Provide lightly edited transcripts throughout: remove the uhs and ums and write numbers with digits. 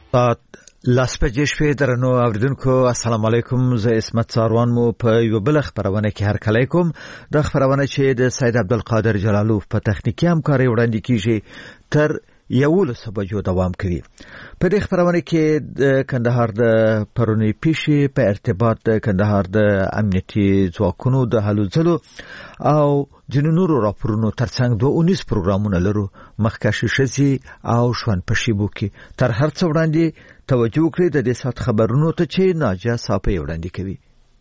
لاس په جشوي درنو اوریدونکو السلام علیکم. زه اسمت ساروان مو په یو بل خبرونه کې هر کله کوم. د خبرونه چې د سید عبدالقادر جلالوف په تخنیکی همکاري وړاندې کیږي تر 11 بجو دوام کوي. په دې خبرونه کې د کندهار د پرونی پیشي په ارتباط د کندهار د امنیتي ځواکونو د هلو ځلو او جنونو راپورونو ترڅنګ 19 پروګرامونه لرو مخکښ شزي او شوان پښيبو کې تر هر څو وړاندې توجه کړئ د دې سات خبرونو ته چې ناجا صاحب وړاندې کوي.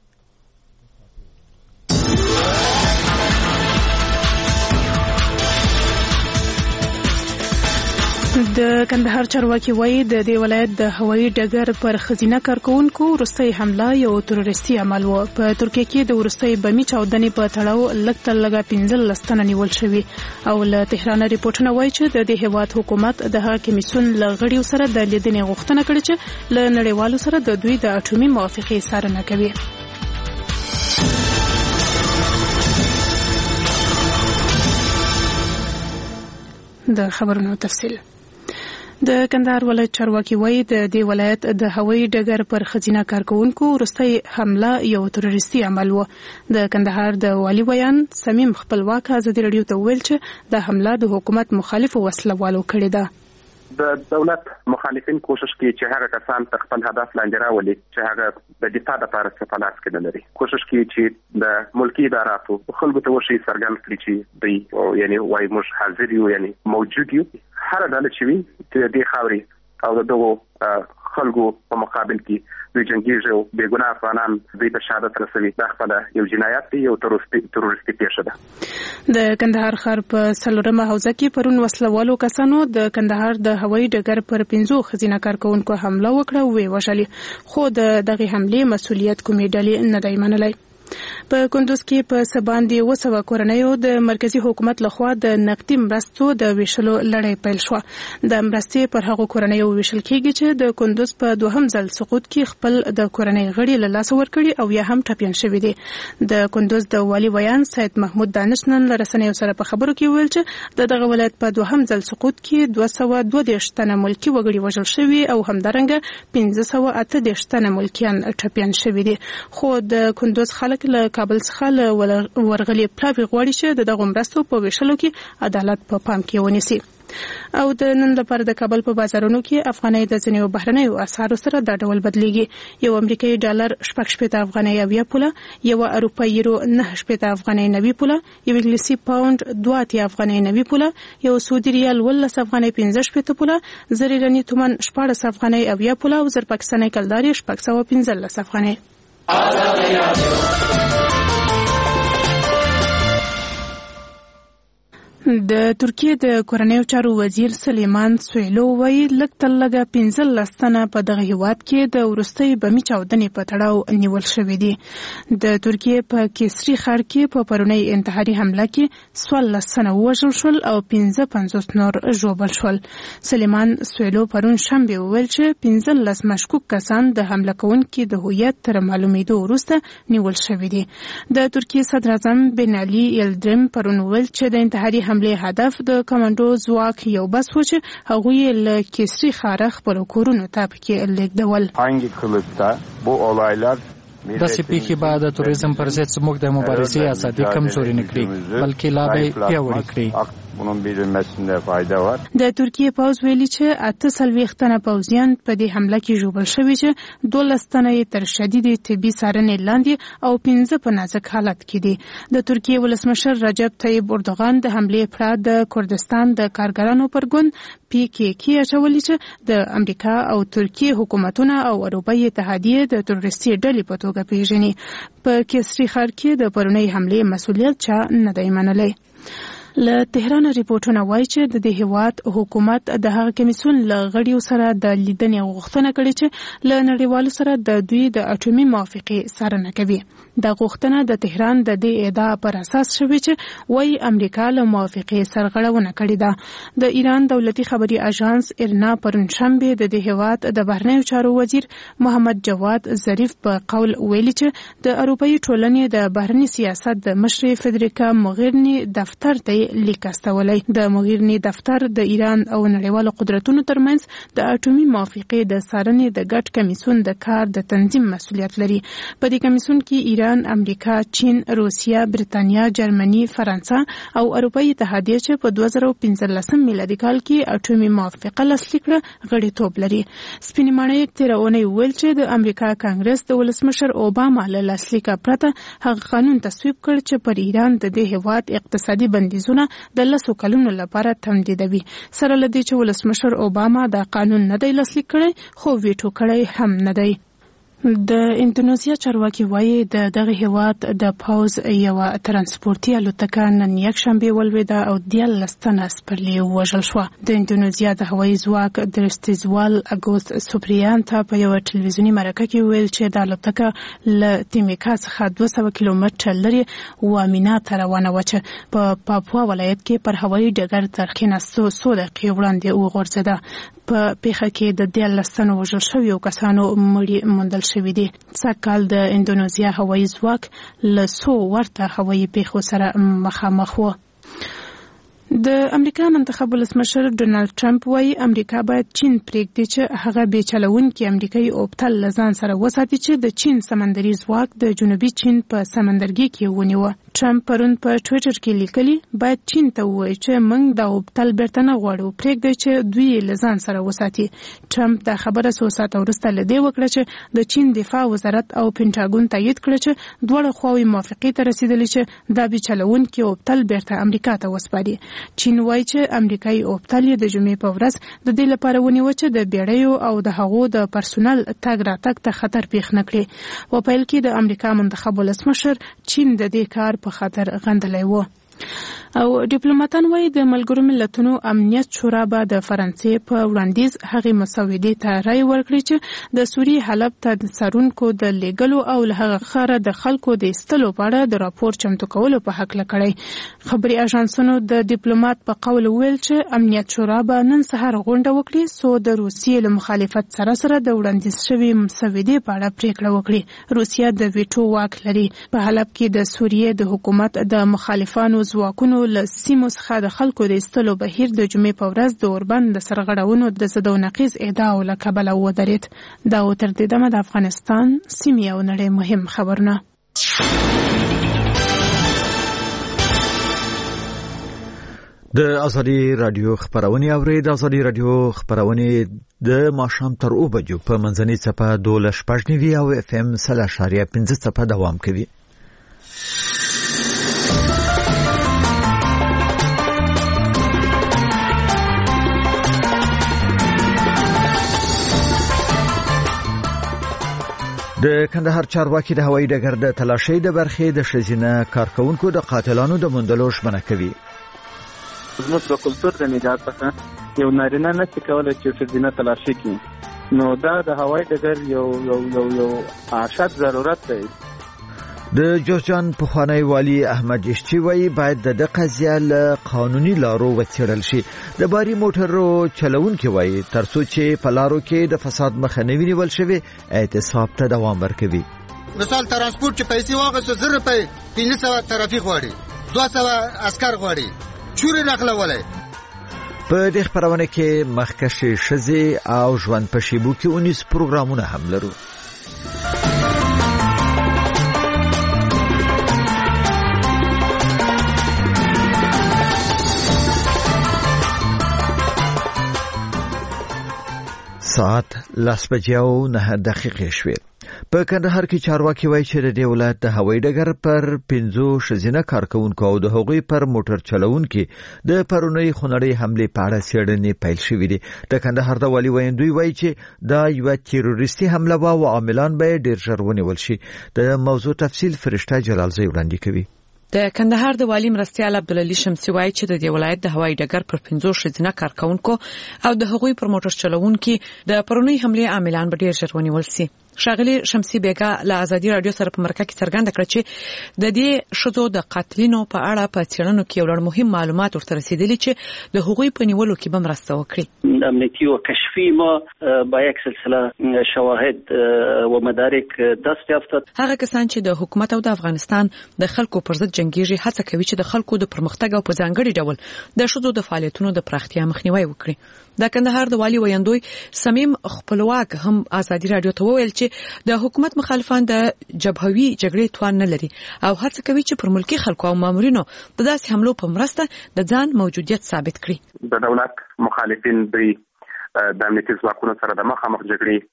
د کندهار چارواکي وایي د دې ولایت د هوایي ډګر پر خزینه کارکونکو وروستۍ حمله یو تروریستي عمل و. په ترکیه کې د وروستۍ بمي چاودنې په تړاو لږ 15 تنه نیول شوي او له تهران ریپورتونه وایي چې د دې هیواد حکومت د هغه کمیسیون له غړیو سره د لیدنې غوښتنه کړې چې له نړیوالو سره د دوی د اټومي موافقې څارنه کوي. د خبرونو تفصیل. د کندهار ولایت چارواکي وایي د دې ولایت د هوایي ډګر پر خزینه کارکونکو وروستۍ حمله یو تروریستي عمل و. د کندهار د والي ویان سمیم خپلواک ازادي رادیو ته ویل چې د حمله د حکومت مخالفو وسلوالو کړې ده. د دولت مخالفین کوشش کوي چې هغه کسان خپل هدف لاندې راولي چې هغه د دفاع لپاره څه پلاس کې نه لري. کوشش کوي چې د ملکی اداراتو خلکو ته وشي څرګند کړي چې دوی یعنی وايي موږ حاضر یو یعنی موجود یو. هر ډله چې وي چې د خاوري او دغه خلکو په مقابل کې د جنگیږي او بیګناه افغانان دوی ته شهادت رسوي. دا خپل یو جنایت دی، یو تروریستي پیښه ده. د کندهار ښار په سلورمه حوزه کې پرون وسلوالو کسانو د کندهار د هوایي ډګر پر 15 خزینه کارکونکو حمله وکړه او ویوژلې، خو دغه حملې مسؤلیت کومې ډلې نه دی منلی. په کندوز کې په سباندې 200 کورنیو د مرکزی حکومت لخوا د نقدي مرستو د ویشلو لړۍ پیل شو. د مرستې پر هغو کورنیو ویشل کېږي چې د کندوز په دوهم ځل سقوط کې خپل د کورنۍ غړي له لاسه ورکړي او یا هم ټپيان شوي دي. د کندوز د والي ویان سید محمود دانش نن له رسنیو سره په خبرو کې ویل چې دغه ولایت په دوهم ځل سقوط کې 222 تنه ملکی وګړي وژل شوي او همدارنګه 1538 تنه ملکیان ټپيان شوي دي. خو د کندوز خلک له کابل څخه ورغلي پلاوی غواړي چې دغه مرستو په ویشلو کې عدالت په پام کې ونیسي. او د نن لپاره د کابل په بازارونو کې افغانۍ د ځینو بهرنیو اسعارو سره د ډول بدلیږي. یو امریکایي ډالر 6.8 افغانۍ 90 پوله، یو اروپایي یورو 9.8 افغانۍ 90 پوله، یو انګلیسي پاوند 2 افغانۍ 90 پوله، یو سعودي ریال 12 افغانۍ 15 پوله، زر ایراني تومان 14 افغانۍ 70 پوله او زر پاکستاني کلداري 615 افغانۍ. د ترکیه د کورنیو چارو وزیر سلیمان سویلو وایي لږ 15 تنه په دغه هیواد کې د وروستۍ بمي چاودنې په تړاو نیول شوي دي. د ترکیه په کیسری ښار کې په پرونی انتحاري حمله کې 14 تنه ووژل شول او 55 نور ژوبل شول. سلیمان سویلو پرون شنبه وویل چې 15 مشکوک کسان د حمله کوونکي د هویت تر معلومېدو وروسته نیول شوي دي. د ترکیه صدر اعظم بن علي یلدرم پرون وویل چې د انتحاري حمله هدف د کمانډو ځواک یو بس و چې هغوی له کیسری ښار خپل کورونو ته پکې لیږدول. داسې پیښې به د توریزم پر ضد زموږ د مبارزې ازادي کمزوري نه کړي بلکې لا به پیاوړې کړي. د ترکیه پوځ ویلي چې 48 تنه پوځیان په دې حمله کې ژوبل شوي چې 12 تنه تر شدید طبي څارنې لاندې او 15 په نازک حالت کې دي. د ترکیه ولسمشر رجب طیب اردوغان د حملې پړه د کردستان د کارګرانو پر ګوند PKK اچولي چې د امریکا او ترکیه حکومتونه او اروپایي اتحادیه د تروریستي ډلې په توګه پیژني. په کیسری ښار کې د پرونی حملې مسؤلیت چا نه دی منلی. له تهران ریپورتونه وایي چې د دې هیواد حکومت د هغه کمیسیون له غړیو سره د لیدنې غوښتنه کړې چې له نړیوالو سره د دوی د اټومي موافقې څارنه کوي. دا غوښتنه د تهران د دې ادعا پر اساس شوې چې وایي امریکا له موافقې سرغړونه کړې ده. د ایران دولتي خبري اژانس ایرنا پرون شنبه د دې هیواد د بهرنیو چارو وزیر محمد جواد ظریف په قول ویلي چې د اروپایي ټولنې د بهرني سیاست د مشر فدریکا موغرینی دفتر ته لیک استولی. د موغیرني دفتر د ایران او نړیوالو قدرتونو ترمنځ د اټومي موافقې د څارنې د ګډ کمیسیون د کار د تنظیم مسؤلیت لري. په دې کمیسیون کې ایران، امریکا، چین، روسیا، برتانیا، جرمني، فرانسه او اروپאי اتحادیه چې په 2015 میلادي کال کې اټومي موافقه لاسلیک کړه غړیتوب لري. سپینې ماڼۍ تېره اونۍ وویل چې د امریکا کانګرس د ولسمشر اوباما له لاسلیکه پرته هغه قانون تصویب کړ چې پر ایران د دې هیواد اقتصادي بندیزونه د 10 کلونو لپاره تمدیدوي. سره له دې چې ولسمشر اوباما دا قانون نه دی لاسلیک کړی خو ویټو کړی هم نه دی. د اندونیزیا چارواکي وایي د دغه هیواد د پوز یو ترانسپورتي الوتکه نن یکشنبه ولویده او 13 تنه سپرلي وژل شو. د اندونیزیا د هوایي ځواک درستیزوال اګوست سوپریان ته په یو ټلویزیوني مرکه کې ویل چې د الوتکه له تیمیکا څخه 200 کیلومتر لري وامینا ته روانه و چې په پاپوا ولایت کې پر هوایي ډګر تر کېناستو 100 دقیقې وړاندې وغورځېده. په پیښه کې د 13 تنو وژل شویو کسانو مړي موندل شوي دي. سږکال د اندونیزیا هوایي ځواک له 100 ورته هوایي پیښو سره مخامخ و. د امریکا منتخب ولسمشر ډونالد ټرمپ وايي امریکا باید چین پرېږدي چې هغه بې چلونکي امریکایي اوبتل له ځان سره وساتي چې د چین سمندري ځواک د جنوبي چین په سمندرګي کې ونیوه. ټرمپ پرون په ټویټر کې لیکلي باید چین ته ووایي چې موږ دا اوبتل بیرته نه غواړو، پرېږدي چې دوی له ځان سره وساتي. ټرمپ دا خبره څو ساعته وروسته له دې وکړه چې د چین دفاع وزارت او پینټاګون تایید کړه چې دواړه خواوې موافقې ته رسیدلې چې دا بې چلونکي اوبتل بیرته امریکا ته وسپاري. چین وایي چې امریکایي اوبتل یې د جمعې په ورځ د دې لپاره ونیوه چې د بیړیو او د هغو د پرسونل تګ راتګ ته خطر پیښ نه کړي. په پیل کې د امریکا منتخب ولسمشر چین د دې کار په خطر غندلی و. او ډیپلوماټان وایي د ملګرو ملتونو امنیت شورا به د فرانسې په وړاندیز هغې مسودې ته رای ورکړي چې د سوریې حلب ته د څارونکو د لیږلو او له هغه ښاره د خلکو د ایستلو په اړه د راپور چمتو کولو په هکله کړی. خبري اژانسونو د ډیپلوماټ په قول ویل چې امنیت شورا به نن سهار غونډه وکړي څو د روسیې له مخالفت سره د وړاندیز شوي مسودې په اړه پریکړه وکړي. روسیه د ویټو واک لري. په حلب کې د سوریې د حکومت د مخالفانو ځواکونو له سیمو څخه د خلکو د ایستلو بهیر د جمعې په ورځ د اوربند د سرغړونو د ضد او نقیض ادعاو له کبله ودرېد. دا تر دې دمه د افغانستان سیمې او نړۍ مهم خبرونه. د ازادي رادیو خبرونه اوري. د ازادي رادیو خبرونه د ماښام تر 2 بجو په منځنۍ څپه 12.9 او اف ام 3.15 څپه دوام کوي. د کندهار چارواکي د هوایي ډګر د تلاشۍ د برخې د ښځینه کارکونکو د قاتلانو د موندلو ژمنه کوي. زموږ په کلتور د نجات څخه یو نارینه نشي کولی چې ښځینه تلاشي کړي، نو دا د هوایي ډګر یو اشد ضرورت دی. د جوزجان پخوانی والی احمد اشچی وایي باید د قضیه له قانوني لارو وڅېړل شي. د باري موټرو چلوونکي وایي ترڅو چې په لارو کې د فساد مخه نه وي نیول شوی اعتصاب ته دوام ورکوي. مثال ترانسپورت چې پیسې واغسته 1000 روپۍ 1500 ترافیک غواړي، 200 عسكر غواړي، چوري نقلولای. په دې خبرونه کې مخکښې ښځې او ژوند په شیبو کې 19 پروګرامونه هم لرو. ساعت 10:09 شوې. په کندهار کې چارواکي وایي چې د دې ولایت د هوایي ډګر پر 5 ښځینه کارکونکو او د هغوی پر موټر چلوونکو د پرونی خونړۍ حمله په اړه څېړنې پیل شوې دي. د کندهار د والي ویندوی وایي چې دا یو تروریستي حمله و او عاملان به ډېر ژر ونیول شي. د موضوع تفصیل فرشته جلالزی وړاندې کوي. د کندهار د والی مرستیال عبدالعلی شمسی وایي چې د دې ولایت د هوایي ډګر پر 5 ښځینه کارکونکو او د هغوی پر موټر چلوونکو د پرونی حمله عاملان به ډېر ژر ونیول شي. ښاغلي شمسي بیګا له ازادي رادیو سره په مرکه کې څرګنده کړه چې د دې شذو د قاتلینو په اړه په څېړنو کې یو ډېر مهم معلومات ورته رسیدلي چې د هغوی په نیولو کې به مرسته وکړي. امنیتي و کشفی ما با یک سلسله شواهد و مدارک دست یافتد. هغه کسان چې د حکومت او د افغانستان د خلکو پر ضد جنگیږي هڅه کوي چې د خلکو د پرمختګ او په ځانګړي ډول د شذو د فعالیتونو د پراختیا مخنیوي وکړي. د کندهار د والي ویاندوی سمیم خپلواک هم ازادي رادیو ته وویل چې د حکومت مخالفان د جبهوي جګړې توان نه لري او هڅه کوي چې پر ملکی خلکو او مامورینو د داسې حملو په مرسته د ځان موجودیت ثابت کړي. د دولت مخالفین د امنیتي ځواکونو سره د مخامخ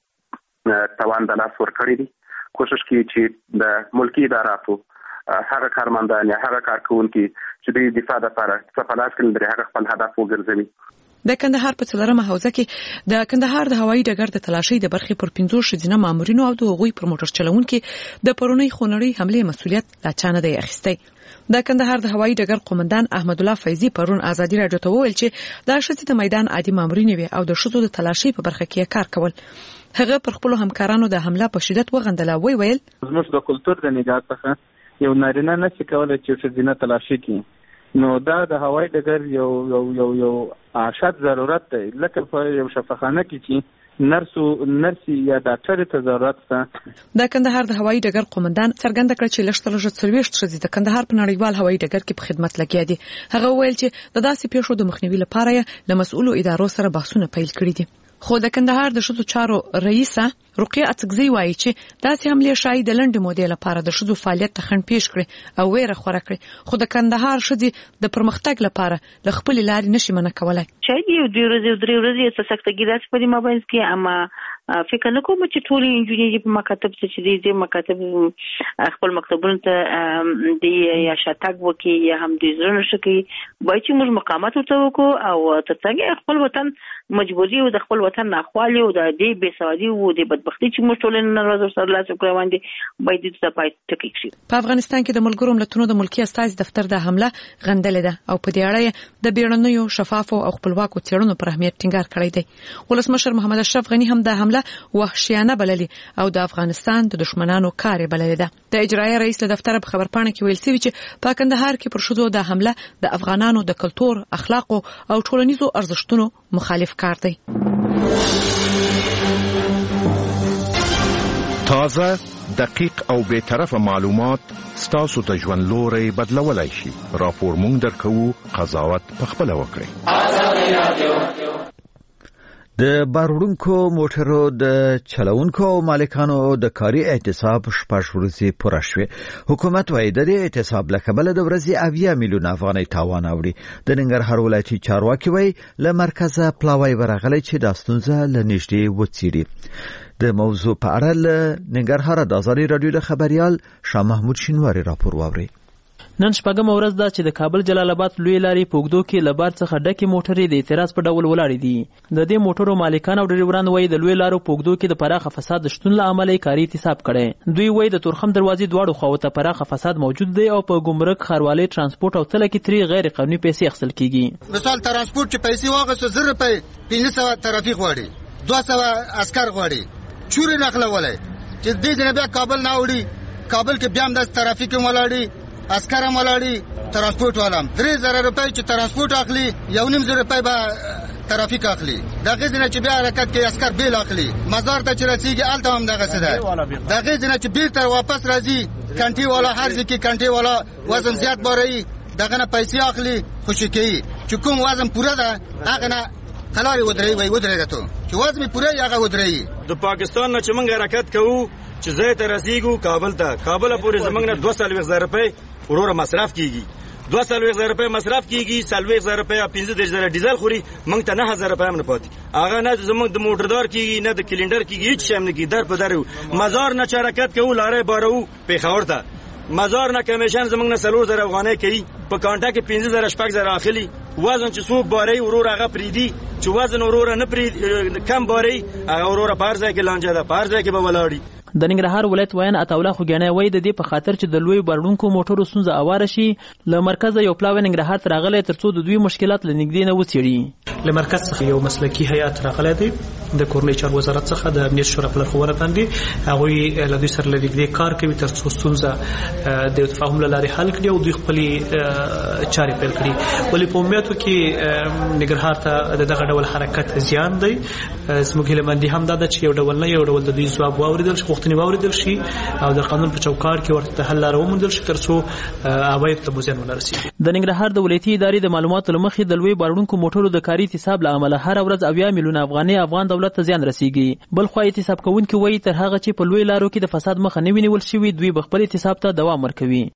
جګړې توان د لاس ورکړي دي. کوشش کوي چې د ملکی اداراتو هغه کارمندان یا هغه کارکونکي چې د دفاع لپاره څه په لاس کې لري هغه خپل هدف وګرځوي. د کندهار په څلورمه حوزه کې د کندهار د هوایي ډګر د تلاشۍ د برخې پر 15 ښځینه مامورینو او د هغوی پر موټر چلوونکو د پرونی خونړۍ حمله مسؤلیت لا چانه دی اخیستی. د کندهار د هوایي ډګر قومندان احمد الله فیضی پرون ازادي رادیو ته وویل چې دا ښځې د میدان عادي مامورینې وي او د ښځو د تلاشۍ په برخه کې کار کول. هغه پر خپل همکارانو د حمله په شدت وغندله ویل زموږ د کلچر د نگاه څخه یو نارینه نشي کولای چې ښځینه تلاشي کوي. نو دا د هوایي ډګر یو اشد ضرورت دی لکه په یو شفاخانه کې چې نرسي یا ډاکټر ته ضرورت ده. د کندهار د هوایي ډګر قومندان څرګنده کړ چې لږ 30 ښځې د کندهار په نړیوال هوایي ډګر کې په خدمت لګیا دي. هغه ویل چې د داسې پیښو د مخنیوي لپاره یې له مسؤلو ادارو سره بحثونه پیل کړي دي. خو د کندهار د ښځو چارو رئیسه رقیه اڅکزی وایي چې داسې حملې شاید د لنډ مودې لپاره د ښځو فعالیت ته خنډ پیښ کړي او ویره خوره کړي. خو د کندهار ښځې د پرمختګ لپاره له خپل لارې نشي منع کولای. شاید یو درې ورځې څه سختګي داسې په دې مابینځ کې اما فکر نه کوم چې ټول انجینری په مکاتب چې دې مکاتب خپل مکتبونو ته د یا شاتګ وکي یا هم د زړه شکی وای چې موږ مقامات ورته وکړو او ترڅنګ خپل وطن مجبوري او د خپل وطن ناخوالي او د دې بېسوادي او د بدبختی چې موږ ټول نه راځو سره لاس وکړو باندې باید د پای ټکی شي. په افغانستان کې د ملګرو ملتونو د ملکی استازي دفتر د حمله غندلې ده او په دې اړه د بیړنیو شفافو او خپلواکو څېړنو پر اهمیت ټینګار کړی دی. ولسمشر محمد اشرف غنی هم د حمله وحشیانه بللې او د افغانستان د دشمنانو کار بللې ده. د اجرایي رئیس له دفتر په خبرپاڼه کې ویل شوی چې په کندهار کې پر شذو د حمله د افغانانو د کلتور، اخلاق او ټولنیزو ارزښتونو مخالف کار دی. تازه، دقیق او بے طرفه معلومات ستاسو ته ژوند لوري بدلولای شي. راپور مونږ درکو، قضاوت په خپل وکړئ. د باروړونکو موټرو د چلوونکو او مالکانو د کاري اعتصاب 6 ورځې پوره شوه. حکومت وايي د دې اعتصاب له کبله د ورځې 80 میلیون افغانۍ تاوان اوړي. د ننګرهار ولایتي چارواکي وايي له مرکزه پلاوی ورغلي چې د ستونزه له نږدې وڅېړي. د موضوع په اړه له ننګرهار د ازادي رادیو د خبريال شاه محمود شینواری راپور واوري. نن شپږم ورځ ده چې د کابل جلال آباد لوی لارې په اوږدو کې له بار څخه ډکې موټرې د اعتراض په ډول ولاړې دي. د دې موټرو مالکان او ډریوران وایي د لوی لارو په اوږدو کې د پراخه فساد شتون له امله کاري اعتصاب کړي. دوی وایي د تورخم دروازې دواړو خواو ته پراخه فساد موجود دی او په ګمرک، ښاروالۍ، ترانسپورت او تله کې ترې غیر قانوني پیسې اخیستل کیږي. مثال ترانسپورت چې پیسې واغسته 1000 روپۍ 1500 ترافیک غواړي، 200 عسكر غواړي، چوري نقلولای چې دې جنبه کابل نه وړي. کابل کې بیا هم د ترافیک ولاړي، عسكر ملاړي، ترانسپورت والام 3000 روپۍ چې ترانسپورت اخلي، 1.5 روپۍ به ترافیک اخلي. دغه ځنه چې بیا حرکت کې عسكر بیل اخلي، مزار ته چې رسیږي الته هم دغه څه ده. دغه ځنه چې بیرته واپس راځي کنټي والا هر ځکه کنټي والا وزن زیات باري، دغه نه پیسې اخلي، خوشي کوي. چې کوم وزن پوره ده هغه نه خلاري ودرېږي ته چې وزن پوره هغه ودرېږي. د پاکستان نه چې موږ حرکت کوو چې زه ته رسیږو کابل پورې زمنګ نه 200,000 روپۍ ورور مصرف کیږي. 200,000 روپۍ مصرف کیږي، 100,000 روپۍ 15,000 ډیزل خوري، موږ ته 9,000 روپۍ هم نه پاتې. هغه نه زموږ د موټردار کیږي نه د کلندر کیږي، هیڅ شی نه کیږي. در په درو مزار نه حرکت کوو، لارې بارو پیښور ته مزار نه کمیشن زموږ نه 3,000 افغانۍ کوي، په کانټا کې 15,000 شپږ اخلي. وزن چې څوک باري ورور هغه پریدي، چې وزن ورور نه پرید کم باري هغه ورور پارځه کې لانجه ده، پارځه کې به ولاړی. د ننګرهار ولایت ویان عطاالله خوګیانی وایي د دې په خاطر چې د لوی بارونکو موټرو ستونزه اواره شي له مرکزه یو پلاوی ننګرهار ته راغلی ترڅو د دوی مشکلات له نږدې نه وڅېړي. له مرکز څخه یو مسلکي هیئات راغلی دی د کورنۍ چارو وزارت څخه د امنیت شورا په لارښوونه باندې هغوی له دوی سره له نږدې کار کوي ترڅو ستونزه د تفاهم له لارې حل کړي او دوی خپلې چارې پیل کړي. ولې په عمومیاتو کې ننګرهار ته دغه ډول حرکت زیان دی. زموږ هیلهمندي هم دا ده چې یو ډول د دوی ځواب واورېدل شي، غوښتنې واورېدل شي او د قانون په چوکاټ کې ورته حل لاره وموندل شي ترڅو عوایدو ته زیان ونه رسېږي. د ننګرهار د ولایتي ادارې د معلوماتو له مخې د لوی بارونکو موټرو د کاري اعتصاب له امله هر ورځ 80 میلیونه افغانۍ افغان دولت ته زیان رسېږي. بل خوا اعتصاب کوونکي وایي تر هغه چې په لوی لارو کې د فساد مخه نه وي نیول شوي دوی به خپل اعتصاب ته دوام ورکوي.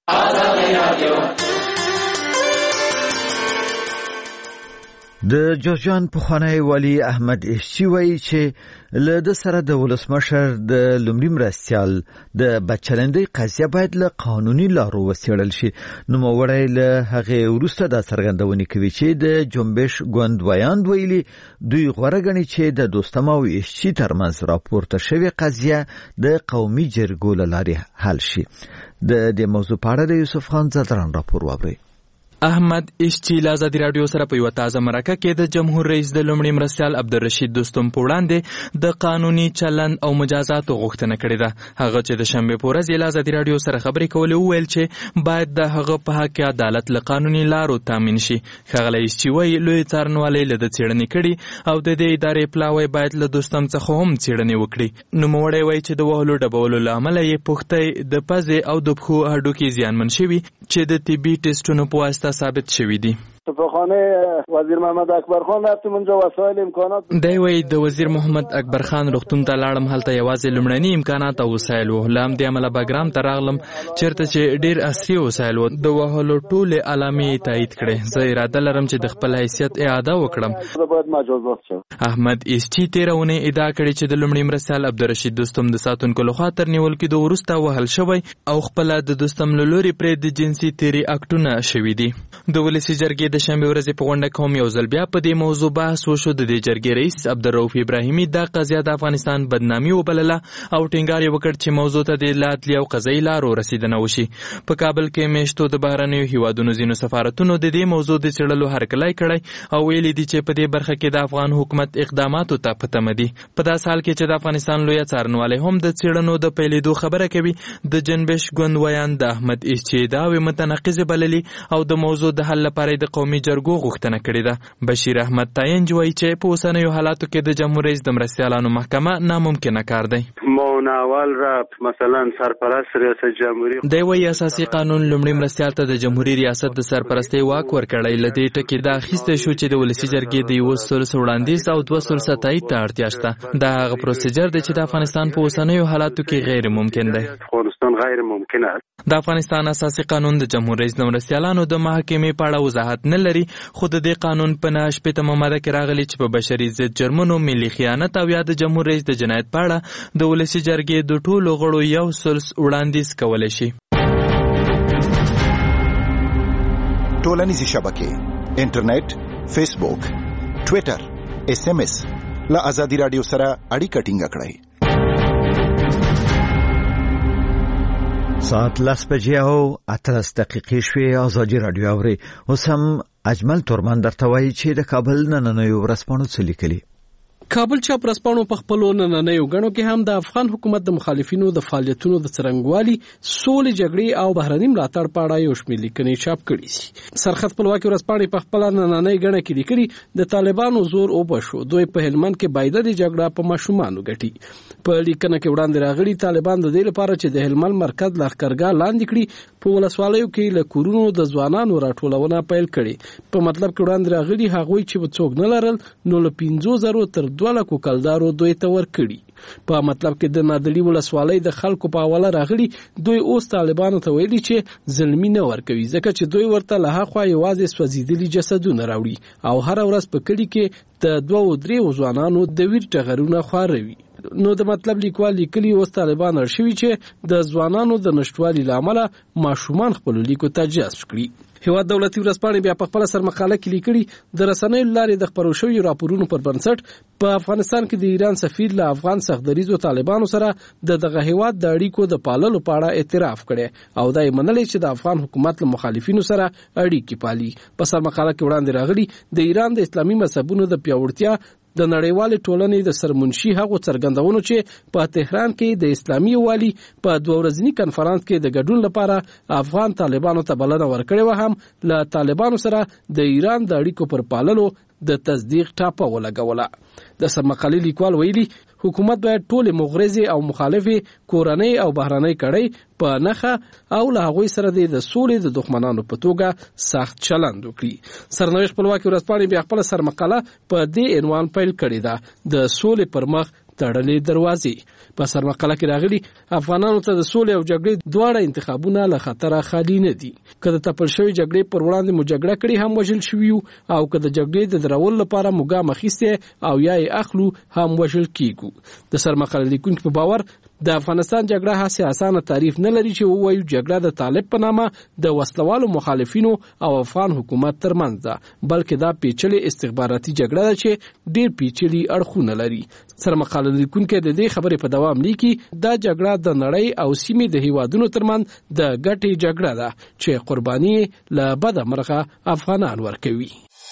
د جوزجان پخوانی والی احمد اشچی وایي چې له د سره د ولسمشر د لومړي مرستیال د بچلندۍ قضیه باید له قانوني لارو وڅېړل شي. نوموړی له هغې وروسته دا څرګندونې کوي چې د جنبش ګوند ویاند ویلي دوی غوره ګڼي چې د دوستم او اشچی ترمنځ راپورته شوې قضیه د قومي جرګو له لارې حل شي. د دې موضوع په اړه د یوسف خان زدران راپور واورئ. احمد اشچی له ازادي راډیو سره په یو تازه مرکه کې د جمهور رئیس د لومړي مرستیال عبدالرشید دوستم په وړاندې د قانوني چلند او مجازاتو غوښتنه کړې ده. هغه چې د شنبې په ورځ له ازادي راډیو سره خبرې کولې وویل چې باید د هغه په حق کې عدالت له قانوني لارو تامین شي. ښاغلی اشچی وایي لوی څارنوالۍ له د څېړنې کړي او د دې ادارې پلاوی باید له دوستم څخه هم څېړنې وکړي. نوموړی وایي چې د وهلو ډبولو له امله یې پوښتۍ د پزې او د پښو هډوکي زیانمن شوي چې د طبي ټسټونو په واسطه ثابت شوي دي. په خانه وزیر محمد اکبر خان رفتم اونجا وسایل امکانات دی وی د وزیر محمد اکبر خان روغتون ته لاړم. هلته یوازې لومړني امکانات او وسایل وو. له همدې امله بګرام ته راغلم چېرته چې ډېر عصري وسایل وو. د وهلو ټولې علامې تایید کړې. زه اراده لرم چې د خپل حیثیت اعاده وکړم. احمد اشچی تېره اونۍ ادعا کړې چې د لومړي مرستیال عبدالرشید دوستم د ساتونکو لخوا تر نیول کېدو وروسته وهل شوی او خپله د دوستم له لورې پرې د جنسي تېري اکټونه شوي دي. د ولسي جرګې د شنبې ورځې په غونډه کې هم یو ځل بیا په دې موضوع بحث وشو. د دې جرګې رئیس عبدالرؤف ابراهیمي دا قضیه د افغانستان بدنامي وبلله او ټینګار یې وکړ چې موضوع ته د عدلي او قضایي لارو رسیدنه وشي. په کابل کې میاشتو د بهرنیو هیوادونو ځینو سفارتونو د دې موضوع د څېړلو هرکلی کړی او ویلي دي چې په دې برخه کې د افغان حکومت اقداماتو ته په تمه دي. په داسې حال کې چې د افغانستان لویه څارنوالی هم د څېړنو د پیلېدو خبره کوي. د جنبش ګوند ویاند د احمد اشچی دعوې متناقضې بللي او د موضوع د حل لپاره د قومي جرګو غوښتنه کړې ده. بشیر احمد تاینج وایي چې په اوسنیو حالاتو کې د جمهور رئیس د مرستیالانو محکمه ناممکنه کار دی. موناول را مثلا سرپرست ریاست جمهوری دی وایي اساسي قانون لومړي مرستیال ته د جمهوریت ریاست د سرپرستۍ واک ورکړی. له دې ټکي دا اخیستی شو چې د ولسي جرګې د 100 وړاندیز او 200 تایید ته اړتیا شته. دا هغه پروسیجر دی چې د افغانستان په اوسنیو حالاتو کې غیر ممکن دی. افغانستان غیر ممکن است. د افغانستان اساسي قانون د جمهور رئیس د مرستیالانو د محاکمې په اړه وضاحت نه لري. خو د دې قانون په 9 ماده کې راغلي چې په بشري ضد جرمونو، ملي خیانت او یا د جمهور رئیس د جنایت په اړه د ولسي جرګې د ټولو غړو 100 وړاندیز کولی شي. ټولنیزې شبکې، انټرنیټ، فیسبوک، ټویټر، SMS له ازادي راډیو سره اړیکه ټینګه کړئ. ساعت 10 بجې او 18 دقیقې شوې. ازادي راډیو اوري. اوس هم اجمل تورمان درته وایي چې د کابل نننیو ورځپاڼو څه لیکلي. کابل چاپ ورځپاڼو په خپلو نننیو غړو کې هم د افغان حکومت د مخالفینو د فعالیتونو د څرنګوالي، سولې جګړې او بهرني ملاتړ په اړه یو شمېر لیکنې چاپ کړي دي. سرخط خپلواکي ورځپاڼې په خپل نننۍ غړ کې لیکلي د طالبانو زور او بشو دوی په هلمند کې بایدري جګړه په ماشومانو ګټي. په لیکنه کې وړاندې راغلي طالبان د دې لپاره چې د هلمند مرکز لښکرګاه لاندې کړي په ولسوالیو کې له کورونو د ځوانانو راټولونه پیل کړي. په مطلب کې وړاندې راغلي هغوی چې څوک نه لرل نو له 50,000 تر 2 لکو کلدارو دوی ته ورکړي. په مطلب کې د نادلی ولسوالۍ د خلکو په حواله راغلي دوی اوس طالبانو ته ویلي چې ظلمي نه ورکوي ځکه چې دوی ورته له هاخوا یوازې سوځېدلي جسدونه راوړي او هر ورځ په کلي کې د 2-3 ځوانانو د ویر ټغرونه خواروي. نو د مطلب لیکوال لیکلي اوس طالبان ارشوي چې د ځوانانو د نشټوالي لامل ماشومان خپل لیکو ته جذب کړي. هیواد دولتي ورځپاڼې بیا په خپل سرمقاله کې لیکلي د رسنیو لارې د خبرو شویو راپورونو پر بنسټ په افغانستان کې د ایران سفیر له افغان سختدریزو طالبانو سره دغه هیواد د اړیکو د پاللو په اړه اعتراف کړي او دا یې منلي چې د افغان حکومت له مخالفینو سره اړیکې پالي. په سرمقاله کې وړاندې راغلي د ایران د اسلامي مذهبونو د پیاوړتیا د نړیوالې ټولنې د سرمنشي هغو څرګندونو چې په تهران کې د اسلامي والي په 2 ورځني کنفرانس کې د ګډون لپاره افغان طالبانو ته بلنه ورکړې و هم له طالبانو سره د ایران د اړیکو پر پاللو د تصدیق ټاپه ولګوله. د سرمقالې لیکوال ویلي حکومت باید ټول مغرضه او مخالفه کورنۍ او بهرنۍ کړۍ په نخه او له هغوی سره د سولې د دښمنانو په توګه سخت چلند وکړي. سرنوشت خپلواکي ورځپاڼې بیا خپل سرمقاله په دې عنوان پیل کړې ده د سولې پر مخ تړلې دروازې. په سرمقاله کې راغلي افغانانو ته د سولې او جګړې دواړه انتخابونه له خطره خالي نه دي. که د تپل شوی جګړې پر وړاندې مو جګړه کړې هم وژل شوي او که د جګړې د درول لپاره مو ګام اخیستی او یا یې اخلو هم وژل کیږو. د سرمقاله لیکونکي په باور د افغانستان جګړه هسې اسانه تعریف نه لري چې ووایو جګړه د طالب په نامه د وسلوالو مخالفینو او افغان حکومت ترمنځ ده، بلکې دا پیچلې استخباراتي جګړه ده چې ډیر پیچلي اړخونه لري. سرمقاله لیکونکي د دې خبرې په دوام لیکي دا جګړه د نړۍ او سیمې د هیوادونو ترمنځ د ګټې جګړه ده چې قرباني له بده مرغه افغانان ورکوي.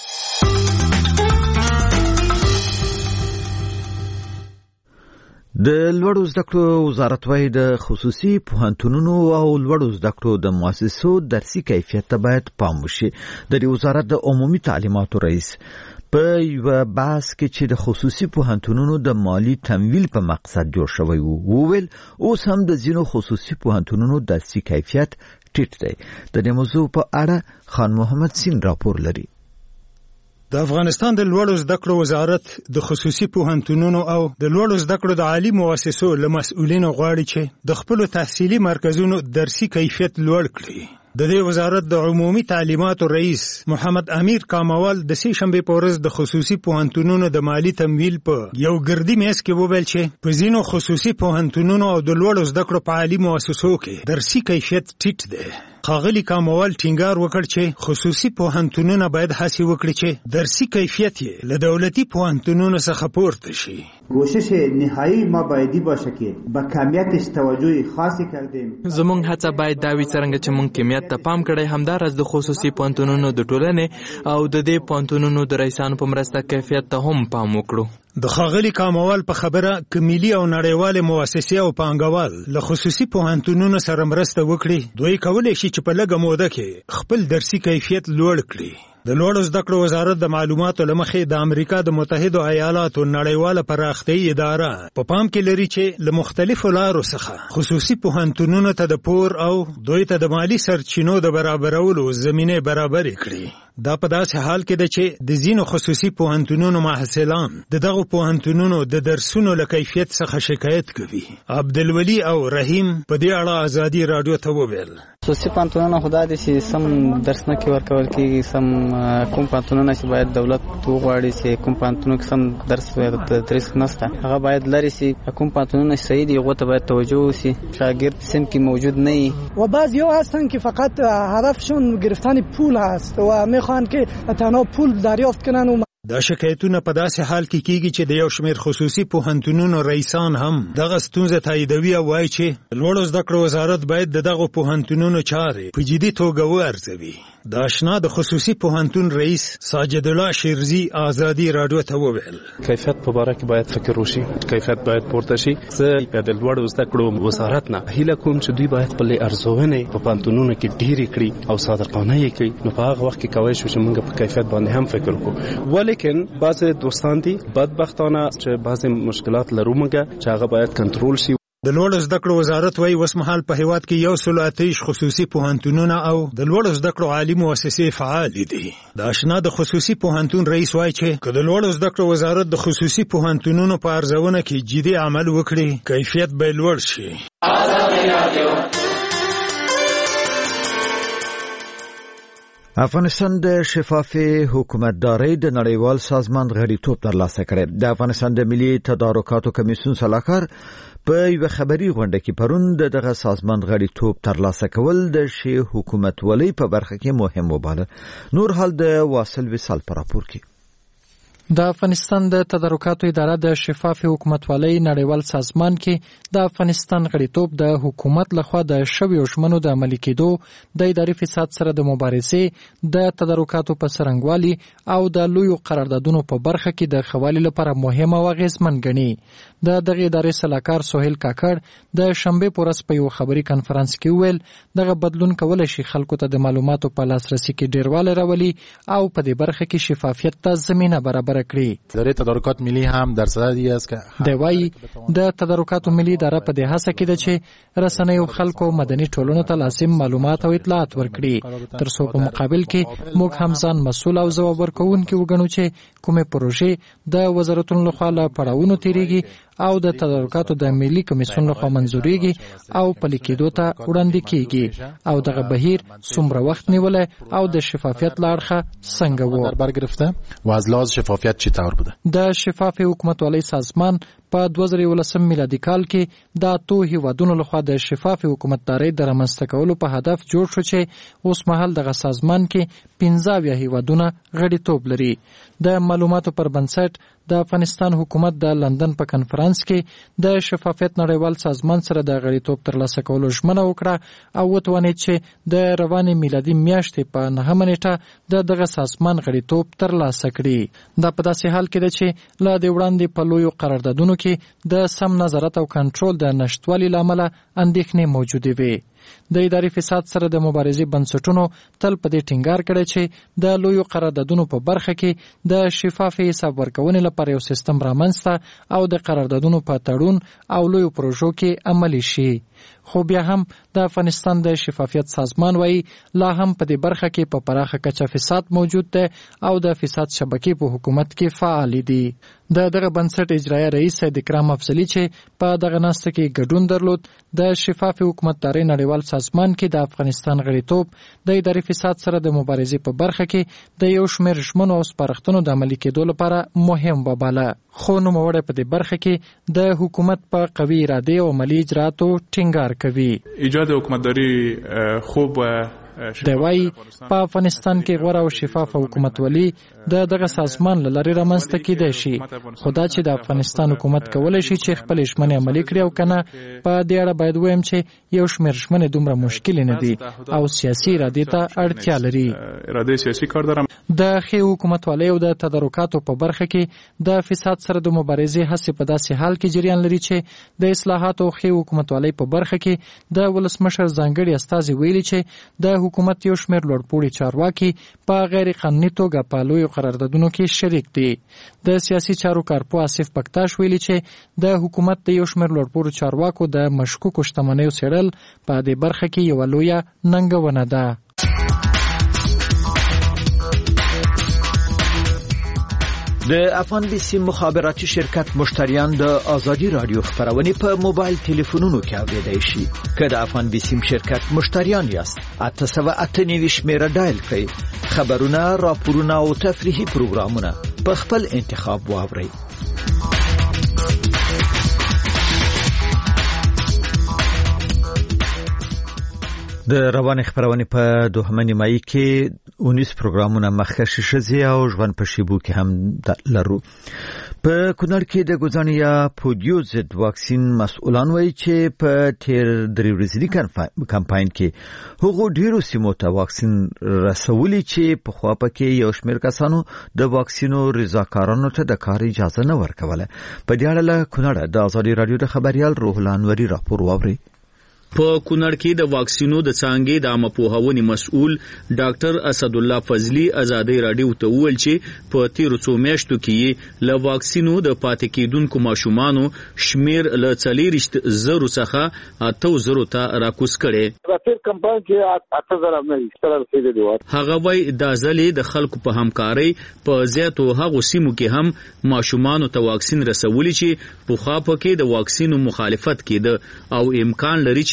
د لوړو زده کړو وزارت وايي د خصوصي پوهنتونونو او لوړو زده کړو د مؤسسو درسي کیفیت ته باید پام وشي. د وزارت د عمومي تعلیماتو رئیس په یو بحث کې چې د خصوصي پوهنتونونو د مالی تمویل په مقصد جوړ شوی وویل اوس هم د ځینو خصوصي پوهنتونونو درسي کیفیت ټیټ دی. د دې موضوع په اړه خان محمد سین راپور لري. د افغانستان د لوړو زده کړو وزارت د خصوصي پوهنتونونو او د لوړو زده کړو د عالي مؤسسو له مسؤلینو غواړي چې د خپل تحصیلي مرکزونو درسي کیفیت لوړ کړي. د دې وزارت د عمومي تعلیماتو رئیس محمد امیر کاموال د سې شنبې په ورځ د خصوصي پوهنتونونو د مالی تمویل په یو ګردي میز کې وویل چې په ځینو خصوصي پوهنتونونو او د لوړو زده کړو په عالي مؤسسو کې درسي کیفیت ټیټ دی. ښاغلي کاموال ټینګار وکړ چې خصوصي پوهنتونونه باید هڅه وکړي چې درسي کیفیت یې له دولتي پوهنتونونو څخه پورته شي. کوشش نهایی ما بایدی باشه که به کمیتش توجه خاصی کردیم. زمونږ هڅه باید دا وي څرنګه چې مونږ کمیت ته پام کړی همدارس د خصوصي پوهنتونونو د ټولنې او د دې پوهنتونونو د رئیسانو په مرسته کیفیت ته هم پام وکړو. د ښاغلي کاموال په خبره که ملي او نړیوالې مؤسسې او پانګوال له خصوصي پوهنتونونو سره مرسته وکړي دوی کولی شي چې په لږه موده کې خپل درسي کیفیت لوړ کړي. د لوړو زده کړو وزارت د معلوماتو له مخې د امریکا د متحدو ایالاتو نړیواله پراختیایي اداره په پام کې لري چې له مختلفو لارو څخه خصوصي پوهنتونونو ته د پور او دوی ته د مالی سرچینو د برابرولو زمینې برابرې کړي. دا په داسې حال کې ده چې د ځینو خصوصي پوهنتونونو محصلان د دغو پوهنتونونو د درسونو له کیفیت څخه شکایت کوي. عبدالولي او رحیم په دې اړه ازادي راډیو ته وویل خصوصي پوهنتونونه خو دا دي چې سم درس نه کې ورکول کېږي. سم کوم پوهنتونونه چې باید دولت وغواړي چې کوم پوهنتونو کې سم درس تدریس نشته هغه باید لرې شي. کوم پوهنتونونه صحیح دي هغو ته باید توجه وشي. شاگرد سیم کې موجود نه وي و بعضی‌ها هستن که فقط هدفشون گرفتن پول هست و میخوان که تنها پول دریافت کنن. دا شکایتونه په داسې حال کې کیږي چې د یو شمېر خصوصي پوهنتونونو رئیسان هم دغه ستونزه تاییدوي او وایي چې لوړو زده کړو وزارت باید د دغو پوهنتونونو چارې په جدي توګه وارزوي. د آشنا د خصوصي پوهنتون رئیس ساجد الله شیرزي ازادي راډیو ته وویل کیفیت په باره کې باید فکر وشي، کیفیت باید پورته شي. زه د لوړو زده کړو وزارت نه هیله کوم چې دوی باید خپل ارزونې په پوهنتونونو کې ډېرې کړي او صادقانه یې کړي. نو په هغه وخت کې کولی شو چې موږ په کیفیت باندې هم فکر وکړو. لیکن بعض دوستان دي بدبختانه چې بعض مشکلات لرو موږ چې هغه باید کنټرول شي. د لوړو زده کړو وزارت وايي اوس مهال په هیواد کې 128 خصوصي پوهنتونونه او د لوړو زده کړو عالي مؤسسې فعال دي. د آشنا د خصوصي پوهنتون رئیس وايي چې که د لوړو زده کړو وزارت د خصوصي پوهنتونونو په ارزونه کې جدي عمل وکړي کیفیت به لوړ شي. افغانستان د شفاف حکومتدارۍ د نړیوال سازمان غړیتوب ترلاسه کړی. د افغانستان د ملي تدارکاتو کمیسیون سلاکار په یو خبري غونډه کې پرون دغه سازمان غړیتوب ترلاسه کول د شی حکومتولۍ په برخه کې مهم وباله. نور حال د واصل وصال پر راپور کې. د افغانستان د تدارکاتو اداره د شفاف حکومتولۍ نړیوال سازمان کې د افغانستان غړیتوب د حکومت لخوا د شویو ژمنو د عملي کېدو، د اداري فساد سره د مبارزې، د تدارکاتو په څرنګوالي او د لویو قراردادونو په برخه کې د خوالي لپاره مهم او اغیزمن ګڼي. د دغه ادارې سلاکار سهیل کاکړ د شنبه په ورځ په یو خبري کانفرنس کې ویل دغه بدلون کولای شي خلکو ته د معلوماتو په لاسرسي کې ډیروالی راولي او په دې برخه کې شفافیت ته زمینه برابر کړي. اداره تدارکات ملی هم در صددی است که د وای د تدارکات ملی اداره په دې هڅه کې ده چې رسنیو خلکو مدني ټولنو ته لازم معلومات او اطلاعات ورکړي، تر څو په مقابل کې موږ هم ځان مسؤل او ځواب ورکوونکي وګڼو چې کومه پروژې د وزارتونو لخوا له پړاوونو تیریږي او د تدارکاتو د ملي کمیسیون لخوا منځوريږي او پلي کېدو ته وړاندې کیږي او دغه بهیر څومره وخت نیولای او د شفافیت لارښه څنګه وو در بر گرفته و از لحاظ شفافیت چی طور بوده. د شفاف حکومتولۍ سازمان په 2019 میلادي کال کې د 8 هیوادونو لخوا د شفاف حکومتدارۍ د رامنځته کولو په هدف جوړ شو چې اوس مهال دغه سازمان کې 15 هیوادونه غړیتوب لري. د معلوماتو پر بنسټ د افغانستان حکومت د لندن په کنفرانس کې د شفافیت نړیوال سازمان سره د غړیتوب ترلاسه کولو ژمنه وکړه او وتوانید چې د روانې میلادي میاشتې په 9 نیټه دغه سازمان غړیتوب ترلاسه کړي. دا په داسې حال کې ده چې له دې وړاندې په لویو قراردادونو کې د سم نظارت او کنټرول د نشټوالي لامل اندېښنې موجودې وي. د اداري فساد سره د مبارزې بنسټونو تل په دې ټینګار کړی چې د لویو قراردادونو په برخه کې د شفاف حساب ورکونې لپاره یو سیستم رامنځته او د قراردادونو په تړون او لویو پروژو کې عملي شي. خو بیا هم د افغانستان د شفافیت سازمان وایي لا هم په دې برخه کې په پراخه کچه فساد موجود دی او د فساد شبکې په حکومت کې فعال دي. دغه بنسټ اجرایي رئیس سید اکرام افضلی چې په دغه ناسته کې ګډون درلود د شفاف حکومتدارۍ نړیوال سازمان کې د افغانستان غړیتوب د اداري فساد سره د مبارزې په برخه کې د یو شمېر ژمنو او سپارښتنو د عملي کېدو لپاره مهم وباله. خو نوموړی په دې برخه کې د حکومت په قوي اراده او عملي اجراتو ټینګار کوي. ایجاد حکومتداری خوب د وای په افغانستان کې غوړه او شفاف حکومتولي دغه سازمان لری رامنځته کېدای شي. خدا چې د افغانستان حکومت کولای شي چې خپل ژمنې عملي کړي او کنه په دې اړه باید وایم چې یو شمېر ژمنې دومره مشکل نه دي او سیاسي اراده ته اړتیا لري. اراده سیاسي کار دارم. د خې حکومتولۍ او د تدارکاتو په برخه کې د فساد سره د مبارزې هڅې په داسې حال کې جریان لري چې د اصلاحاتو خې حکومتولۍ په برخه کې د ولسمشر ځانګړي استازي ویلي چې د حکومت یو شمېر لوړپوړي چارواکي په غیر قانوني توګه په لویو قراردادونو کې شریک دي. د سیاسي چارو کارپو آصف پکتاش ویلي چې د حکومت د یو شمېر لوړپوړو چارواکو د مشکوکو شتمنیو څېړل په دې برخه کې یوه لویه ننګونه ده. د افغان بیسیم مخابراتي شرکت مشتریان د ازادي رادیو خبرونه په موبایل ټلیفونونو کې اوریدای شي. که د افغان بیسیم شرکت مشتریان یاست 898 شمیره ډایل کړئ. خبرونه، راپورونه او تفریحي پروګرامونه په خپل انتخاب واورئ. د روان خبرونه په دوهمه نیمایي کې 19 پروګرامونه مخکښ شزي او ژوند په شیبو کې هم لرو. په کونړ کې د ګوزانیا پولیو ضد واکسین مسؤلان وایي چې په تیر درې ورځني کمپاین کې هغه ډیرو سیمو ته واکسین رسولي چې په خوا پکې یو شمېر کسانو د واکسینو رضاکارانو ته د کار اجازه نه ورکوله. په دې اړه له کونړ د ازادي رادیو د خبريال روح الانوري راپور واوري. په کونړ کې د واکسینو د څانګې د عامه پوهاونې مسؤل ډاکټر اسد الله فضلی ازادي رادیو ته وویل چې په تیرو څو میاشتو کې له واکسینو د پاتې کېدونکو ماشومانو شمیر له 40,000 څخه 8,000 ته راکوس کړي. راپیر کمپاین کې 8,000 نه سره رسیدلی و. هغه وایي د ځلې د خلکو په همکارۍ په زیاتو هغو سیمو کې هم ماشومانو ته واکسین رسولي چې په خوا پکې د واکسینو مخالفت کېده او امکان لري چې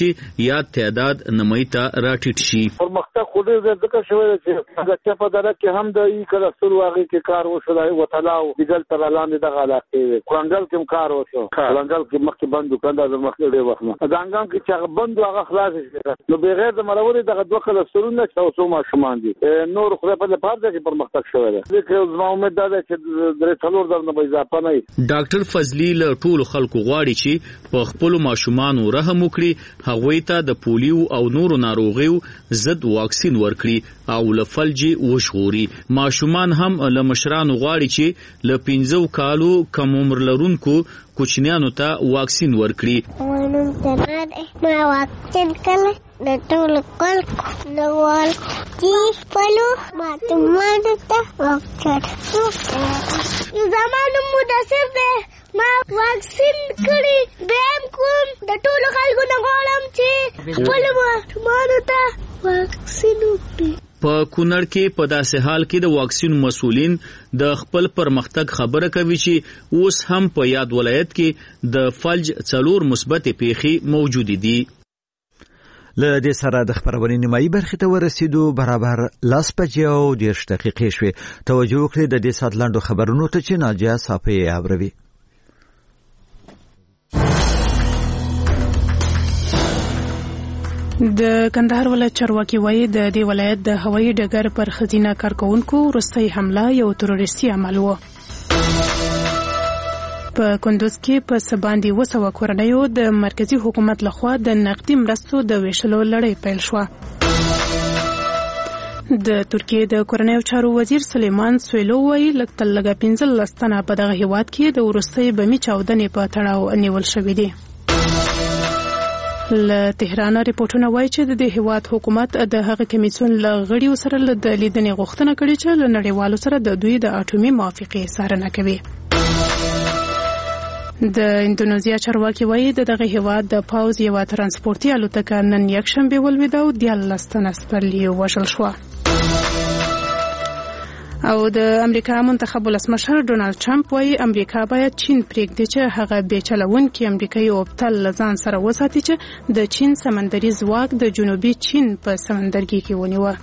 چې یاد تعداد نمای ته راټیټ شي. پرمختګ خو ډېر ځکه شوی چې هغه په دره کې هم د کلستر واغې کې کار وشو دا وتلاو دیګل تر لاندې دغه علاقې کورنګل کې کار وشو کورنګل کې مخکې بند وکړه د مخکې ډېر وخت نه دانګام کې چې بند هغه خلاص شي نو بغیر د مروري دغه دوه کلسترونه چې اوسو ماشومان دي نور خو په لپاره چې پرمختګ شوی دی چې زما امید ده چې درې څلور درنه به اضافه نه وي. ډاکټر فضلی له ټولو خلکو غواړي چې په خپل ماشومان رحم وکړي هغوی ته د پولیو او نورو ناروغیو ضد واکسین ورکړي او له فلج وژغوري. ماشومان هم له مشرانو غواړي چې له 15 کالو کم عمر لرونکو کوچنیانو ته واکسین ورکړي. ما واکسین کله د ټول خلکو د وال چې پلو ماته ته واکسین زمانو مدثر ده ما واکسین کړی بهم کوم د ټول خلکو نه غواړم چې خپل ماته ته واکسین وکړي. په کونړ کې په داسې حال کې د واکسین مسؤلین د خپل پرمختګ خبره کوي چې اوس هم په یاد ولایت کې د فلج 4 مثبت پیښې موجود دي. له دې سره د خبرونې نیمایي برخې ته ورسېدو برابر 10:10 دقیقې شوې. توجه وکړئ د دې ساعت لاندو خبرونو ته چې ناجیه صافی اوري. د کندهار ولایت چارواکي وایي د دې ولایت د هوایي ډګر پر خزینه کارکونکو وروستۍ حمله یو تروریستي عمل و. په کندوز کې په سباندي 200 کورنیو د مرکزی حکومت لخوا د نقدي مرستو د ویشلو لړۍ پیل شوه. د ترکیه د کورنیو چارو وزیر سلیمان سویلو وایي لږ 15 تنه په دغه هیواد کې د وروستۍ بمي چاودنې په تړاو نیول شوي دي. له تهران ریپورتونه وایي چې د دې هیواد حکومت د هغه کمیسیون له غړیو سره د لیدنې غوښتنه کړې چې له نړیوالو سره د دوی د اټومي موافقې څارنه کوي. د اندونیزیا چارواکي وایي دغه هیواد د پاوز یو ترانسپورتي الوتکه نن یکشنبه ولویده او 13 تنه سپرلي وژل شوه. او د امریکا منتخب ولسمشر ډونالد ټرمپ وایي امریکا باید چین پرېږدي چې هغه بیچلونکي امریکایي اوبتل ځان سره وساتي چې د چین سمندري ځواک د جنوبي چین په سمندرګي کې ونیوه.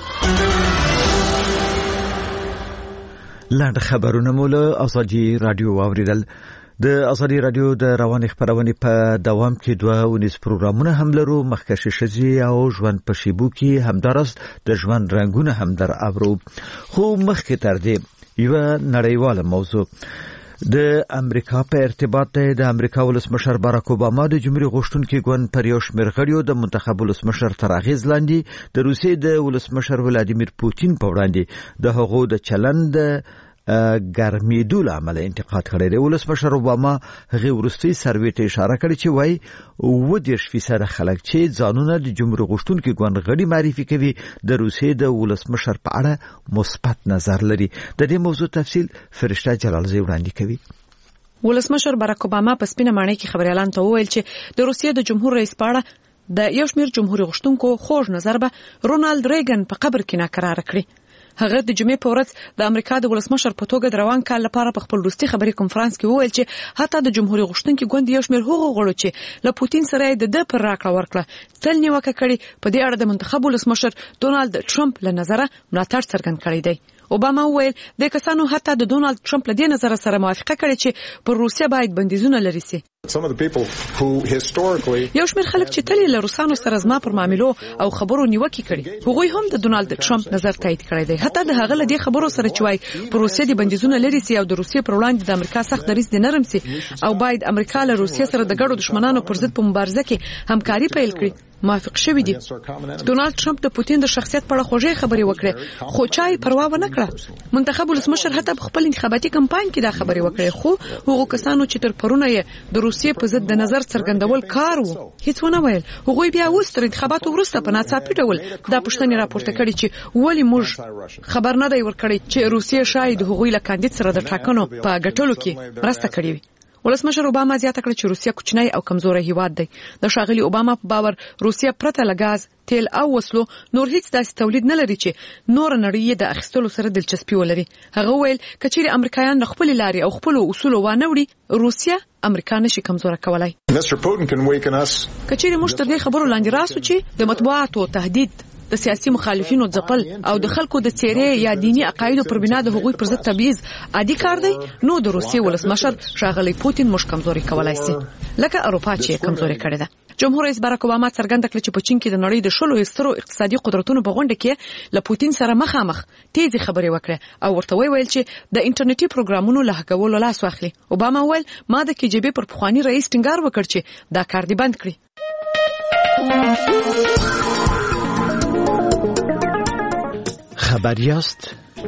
لاندې خبرونه مو له ازادي رادیو واوریدل. د ازادي رادیو د رواني خبرونې په دوام کې 2 پروګرامونه هم لرو. مخکښ شزي او ژوند په شیبو کې همدارس د ژوند رنگونه هم در اورو. خو مخکې تر دې یو نړیواله موضوع د امریکا په ارتباط د امریکا ولسمشر باراک اوباما د جمهوریت غوښتونکي ګوند پر یو شمېر غړیو د منتخب ولسمشر تر اغیز لاندې د روسیې د ولسمشر ولادیمیر پوتین په وړاندې د هغو د چلند ګرمیدو عمل انتقاد کړی دی. ولسمشر اوباما هغه ورستي سروې ته اشاره کړې چې وایي 20% خلک چې ځانونه د جمهوریت غوښتونکي ګوند غړي معرفي کوي د روسیې د ولسمشر په اړه مثبت نظر لري. د دې موضوع تفصیل فرشته جلالزی وړاندې کوي. ولسمشر باراک اوباما په سپینه ماڼۍ کې خبريالان ته وویل چې د روسیې د جمهور رئیس په اړه د یو شمېر جمهوریت غوښتونکو خوږ نظر به رونالد ریګن په قبر کې ناکرار کړی. هغه د جمعې په ورځ د امریکا د ولسمشر په توګه د روان کال لپاره په خپل وروستي خبري کنفرانس کې وویل چې حتی د جمهوریت غوښتونکي ګوند یو شمېر هغو غړو چې له پوتین سره د پر راکړه ورکړه تل نیوکه کړې په دې اړه د منتخب ولسمشر ډونالد ټرمپ له نظره ملاتړ څرګند کړی دی. اوباما وویل د کسانو حتی د ډونالد ټرمپ له دې نظر سره موافقه کړې چې پر روسیه باید بندیزونه لري سي. یو شمېر خلک چې تل له روسانو سره زما پر معاملو او خبرو نیوکه کړي هغوی هم د ډونالد ټرمپ نظر تایید کړی دی. حتی د هغه له دې خبرو سره چې وایي پر روسیه د بندیزونه لري سي او د روسیې پر وړاندې د امریکا سخت دریځ د نرم سي او باید امریکا له روسیې سره د ګډو دښمنانو پر ضد په مبارزه کې همکاري پیل کړي موافق شوی دی. ډونالد ټرمپ د پوتین د شخصیت په اړه خوږې خبرې وکړې خو چای پروا ونه کړه. منتخب ولسمشر حتی په خپل انتخاباتي کمپاین کې دا خبرې وکړې خو هغه کسانو چې تر پرونه یې د روسیې په ضد د نظر څرګندول کار وو هیڅ ونه ویل. هغوی بیا اوس تر انتخاباتو وروسته په ناڅاپي ډول دا پوښتنه راپورته کړې چې ولې موږ خبر نه دی ورکړی چې روسیې شاید هغوی له کاندید سره د ټاکنو په ګټلو کې مرسته کړې وي. ولسمشر اوباما زیاته کړه چې روسیا کوچنی او کمزوري هیواد دی. د ښاغلي اوباما په باور روسیا پرته له غاز، تیل او وسلو نور هیڅ داسې تولید نه لري چې نور نړۍ د اخیستلو سره دلچسپي ولري. هغه ویل کچېرې امریکایان خپل لارې او خپل اصول وانه وړي، روسیا امریکا نشي کمزوره کولای. کچېرې موږ تر دې خبرو لاندې راسو چې د مطبوعاتو تهدید، د سیاسي مخالفینو ځپل او د خلکو د چیرې یا دینی عقایدو پر بنا د حقوقي پر ضد تبعیض عادي کار دی، نو د روسیې ولسمشر ښاغلی پوتین موږ کمزوري کولای شي لکه اروپا چې کمزوري کړې ده. جمهور رئیس باراک اوباما څرګنده کړه چې په چین کې د نړۍ د 16 سترو اقتصادي قدرتونو په غونډه کې له پوتین سره مخامخ تیزی خبرې وکړه او ورته ویل چې د انټرنیټي پروګرامونو له هکولو لاس واخلي. اوباما ویل ما د KGB پر پخوانی رئیس ټینګار وکړ چې دا کار دی بند کړي. خبر یاست؟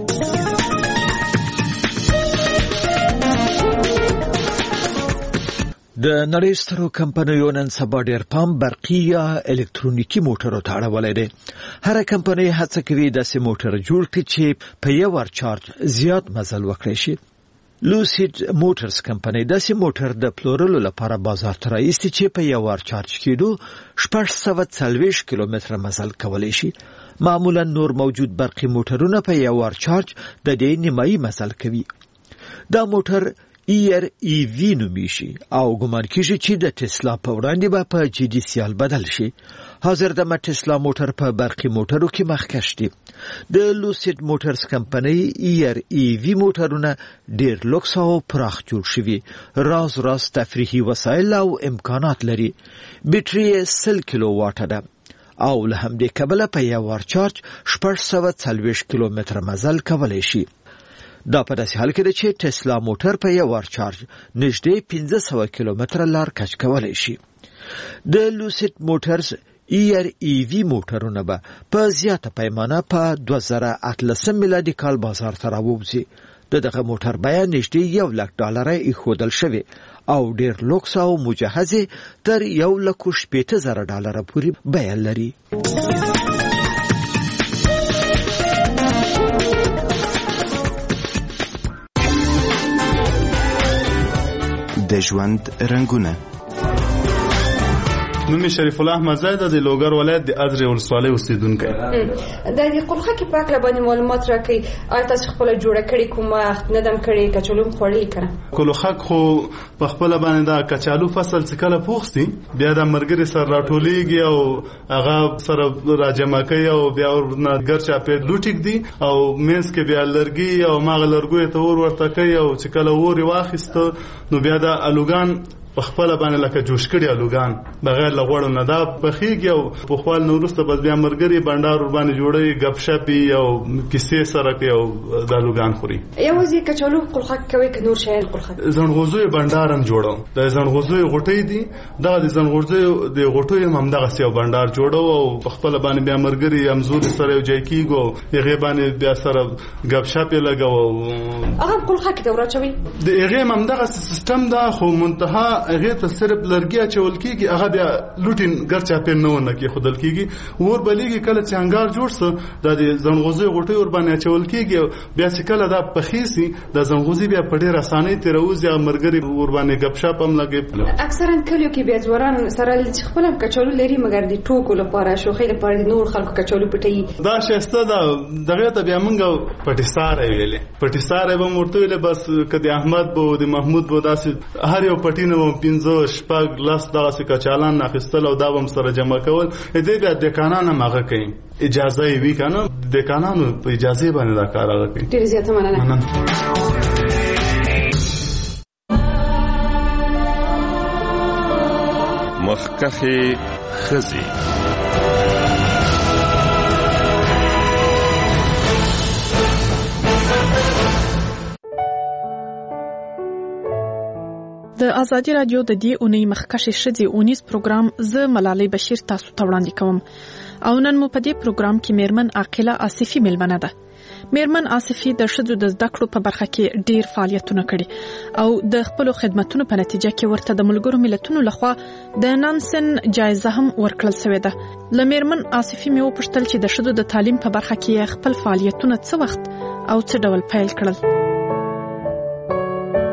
د نړۍ سترو کمپنیو نن سبا ډېر پام برقي یا الکترونیکي موټرو ته اړولی دی. هر کمپنۍ هڅه کوي داسې موټر جوړ کړي چې په یو ور چارج زیات مزل وکړي شي. لوسید موټرز کمپنۍ داسې موټر د پلورلو لپاره بازار ته راایستي چې په یو ور چارج کېدو 640 کیلومتره مزل کولی شي. معمولا نور موجود برقي موټرونه په یو ور چارج د دې نیمایي مزل کوي. دا موټر EREV نومیږي او ګمان کیږي چې د ټسلا په وړاندې به په جدي سیال بدل شي. حاضر د ټسلا موټر په برقي موټرو کې مخکښ دي. د لوسید موټرز کمپنۍ EREV موټرونه ډېر لوکس او پراخ جوړ شوي، راز تفریحي وسایل او امکانات لري. بیټري 100 کیلو واټه ده او له همدې کبله په یو ور چارج 640 کیلومتره مزل کولی شي. دا په داسې حال کې ده چې ټسلا موټر په یو ور چارج نږدې 1500 کیلومتره لار کش کولی شي. د لوسید موټرز EREV موټرونه به په زیاته پیمانه په 2018 میلادي کال بازار ته راووځي. دغه موټر بیه نږدې $100,000 ایښودل شوی او ډېر لوکس او مجهز تر $1,80,000 پورې بیه لري. د ژوند رنگونه. نومي شریف الله احمدزاده د لوګر ولایت د ازرې ولسوالۍ اوسیدونکی. د دې قلخه په اړه باندې معلومات راکړئ. آیا تاسو خپل جوړه کړی کومه ندم کړی کچالو خوړلې کړه؟ قلخه خو په خپل باندې دا کچالو فصل څخه کله پوښتي بیا د مرګري سره راټولېږي او هغه سره راجمع کوي او بیا ورنه ګرچا په لوټیک دي او مینس کې بیا لرګي او ماغه لرګوي ته ورته کوي او چې کله ور واخیست نو بیا د الوګان په خپل باندې لکه جوش کړي الوګان بغیر لغوړو نه دا بخیږي او په خپل نورسته بس بیا مرګري بندر باندې جوړي غب شپي او کیسې سره کوي او د الوګان خوري. یوازې کچالو قلخه کوي که نور شي قلخه؟ زنغوزوی بندرم جوړو. د زنغوزوی غټي دي دا د زنغوزوی د غټوی هم دغه سیو بندر جوړو او په خپل باندې بیا مرګري امزور سره یو ځای کیږي هغه باندې بیا سره غب شپي لګاو هغه قلخه کې ورچوي. د هغه هم دغه سیستم دا خو منتها هغه ته صرف لرګي چول کیږي هغه بیا لوټین ګرچا په نوونه کې خودل کیږي ور بلیږي کله چې انګار جوړ سه د زنغوزي غټي ور باندې چول کیږي بیا چې کله دا پخیسي د زنغوزي بیا په ډېر اسانۍ تیروزي مرګري ور باندې غب شپ هم لګي. اکثرا کلیو کې بیا ځوران سره چې خپل کچالو لري مګر د ټوکو لپاره شوخي لپاره نور خلکو کچالو پټي دا شسته دا دغه ته بیا موږ پټیسار ویلې پټیسار به مرته ویلې بس کدي احمد بو د محمود بو داسې هر یو پټینو 15 شپږ لاس داسې کچالان ناخستل او دا هم سره جمع کول دې بیا د قانون ماغه کوي اجازه یې وی کنه د قانون په اجازه باندې دا کار هغه کوي. ډیر زیاته مننه. مخکخي خزي د ازادي رادیو د دې اونۍ مخکښې ښځې اونیز پروګرام زه ملالۍ بشیر تاسو ته وړاندې کوم او نن مو په دې پروګرام کې میرمن عاقله آصفي مېلمنه ده. میرمن آصفي د ښځو د زده کړو په برخه کې ډیر فعالیتونه کړي او د خپل خدماتو په نتیجه کې ورته د ملګرو ملتونو لخوا د نانسن جایزه هم ورکړل شوې ده. له میرمن آصفي مې وپوښتل چې د ښځو د تعلیم په برخه کې خپل فعالیتونه څه وخت او څه ډول پیل کړل.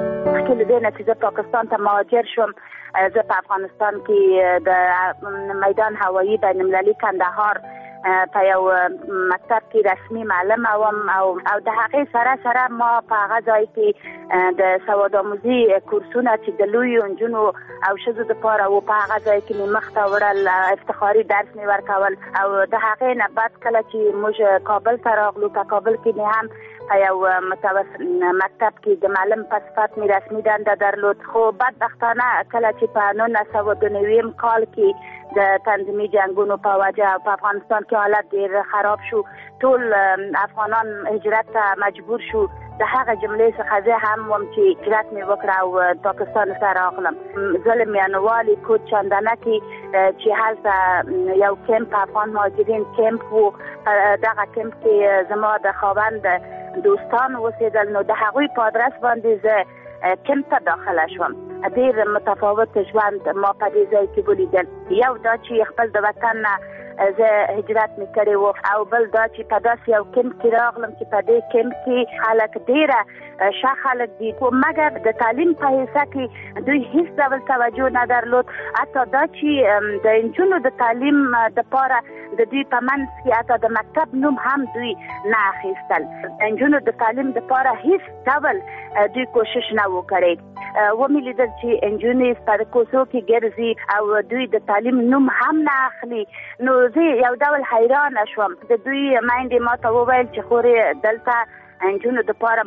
کې لدې نتیجه پاکستان ته مهاجر شوم. زه په افغانستان کې د میدان هوایی بین المللي کندهار په یو مکتب کې رسمي معلم وم او د هغې سره ما په هغه ځای کې د سواد آموزي کورسونه چې د لویو نجونو او ښځو دپاره و په هغه ځای کې مې مخته وړل، افتخاري درس مې ورکول او د هغې نه بعد کله چې موږ کابل ته راغلو په کابل کې مې هم په یو متوسط مکتب کې د معلم په صفت مې رسمي دنده درلود. خو بدبختانه کله چې په 1992 کال کې د تنظیمي جنگونو په وجه په افغانستان کې حالت ډیر خراب شو، ټول افغانان هجرت ته مجبور شو. د هغه جملې څخه زه هم وم چې هجرت مې وکړه او پاکستان ته راغلم. زه له میانوالي کوټ چندانه کې چې هلته یو کمپ افغان مهاجرین کمپ و، دغه کمپ کې زما د خاوند دوستان اوسېدل، نو د هغوی په ادرس باندې زه کمپ ته داخله شوم. ډېر متفاوت ژوند ما په دې ځای کې ولیدل. یو دا چې خپل د وطن نه زه هجرت مې کړی و او بل دا چې په داسې یو کمپ کې راغلم چې په دې کمپ کې خلک ډېره ښه خلک دي، خو مګر د تعلیم په حصه کې دوی هیڅ ډول توجه نه درلود. حتی دا چې د نجونو د تعلیم دپاره د دوی په منځ کې حتی د مکتب نوم هم دوی نه اخیستل. د نجونو د تعلیم دپاره هیڅ ډول دوی کوشش نه و کړی. ومې لیدل چې نجونې په کوڅو کې ګرځي او دوی د تعلیم نوم هم نه اخلي. نو زه یو ډول حیرانه شوم. د دوی میندې ما ته وویل چې خورې دلته نجونو دپاره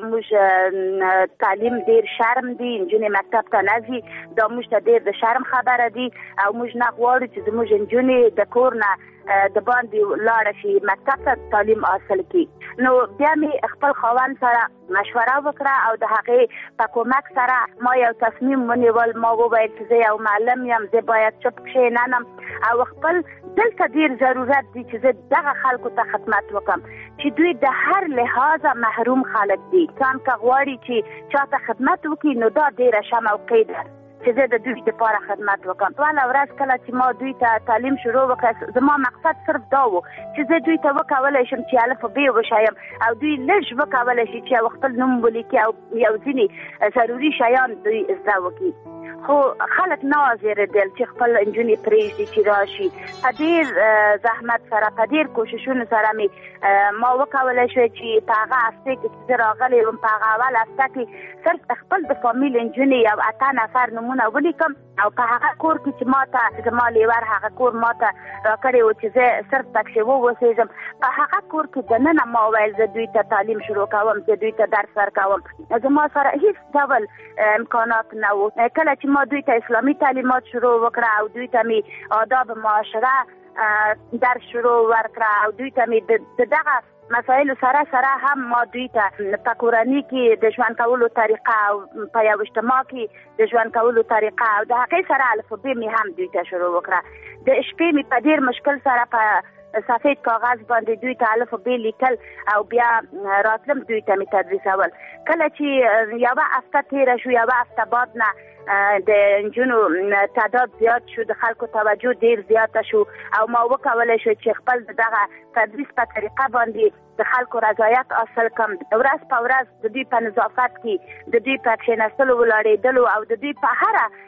موږ تعلیم ډېر شرم دی، نجونې مکتب ته نه ځي، دا موږ ته ډېر د شرم خبره دي او موږ نه غواړو چې زموږ نجونې د کور نه د باندې لاړه شي مکتب ته تعلیم حاصل کړي. نو بیا مې خپل خاوند سره مشوره وکړه او د هغې په کومک سره ما یو تصمیم ونیول. ما وویل چې زه یو معلم یم، زه باید چپ کښېنم او خپل دلته ډېر ضرورت دی چې زه دغه خلکو ته خدمت وکړم چې دوی د هر لحاظه محروم خلک دي. انسان که غواړي چې چاته خدمت وکړي نو دا ډېره ښه موقع ده چې زه د دوی دپاره خدمت وکړم. ټوله ورځ کله چې ما دوی ته تعلیم شروع وکړه، زما مقصد صرف دا و چې زه دوی ته وکولی شم چې الف و ب وښایم او دوی لږ وکولی شي چې یو خپل نوم ولیکي او یو ځینې ضروري شیان دوی زده وکړي. خو خلک نه حاضرېدل چې خپل نجونې پرېږدي چې راشي. په ډېر زحمت سره په ډېر کوششونو سره مې ما وکولی شوی چې په هغه هفته کې چې زه راغلی وم په هغه اول هفته کې صرف خپل د فامیل نجونې یو 8 نفر نومونه ولیکم او په هغه کور کې چې ما ته زما لیور هغه کور ما ته راکړی و چې زه صرف پکښې واوسېږم. په هغه کور کې دننه ما ویل زه دوی ته تعلیم شروع کوم، زه دوی ته درس ورکوم. زما سره هیڅ ډول امکانات نه و. کله چې ما دوی ته اسلامي تعلیمات شروع وکړه او دوی ته مې آداب معاشره درس شروع ورکړه او دوی ته مې دغه مسایلو سره هم ما دوی ته په کورنۍ کې د ژوند کولو طریقه او په یو اجتماع کې د ژوند کولو طریقه او د هغې سره الف و ب مې هم دوی ته شروع وکړه. د شپې مې په ډېر مشکل سره په سفید کاغذ باندې دوی ته الف و ب لیکل او بیا راتلم دوی ته مې تدریسول. کله چې یوه هفته تېره شو، یوه هفته بعد نه د نجونو تعداد زیات شو، د خلکو توجه ډیر زیاته شو او ما وکولی شو چې خپل دغه تدریس په طریقه باندې د خلکو رضایت حاصل کړم. ورځ په ورځ د دوی په نظافت کې، د دوی په کښېنستلو ولاړېدلو او د دوی په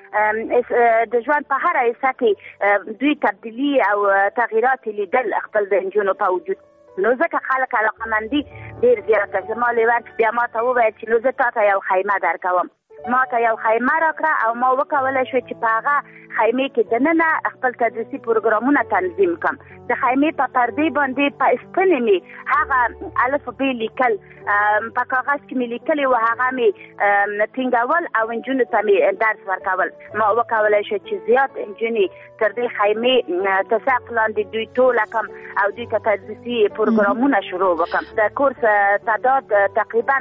هره د ژوند په هره حصه کې دوی تبدیلي او تغییرات لیدل خپل د نجونو په وجود. نو ځکه خلک علاقمندي ډېر زیاته. زما لیور بیا ما ته وویل چې نو زه تا ته یو خیمه درکوم. ما ته یو خیمه راکړه او ما وکولی شو چې په هغه خیمې کې دننه خپل تدریسي پروګرامونه تنظیم کړم. د خیمې په پردې باندې په ستنې مې هغه الف و ب لیکل په کاغذ کې مې لیکلي و، هغه مې ټینګول او نجونو ته مې درس ورکول. ما وکولی شو چې زیات نجونې تر دې خیمې تر سقف لاندې دوی ټوله کړم او دوی ته تدریسي پروګرامونه شروع وکړم. د کورس تعداد تقریبا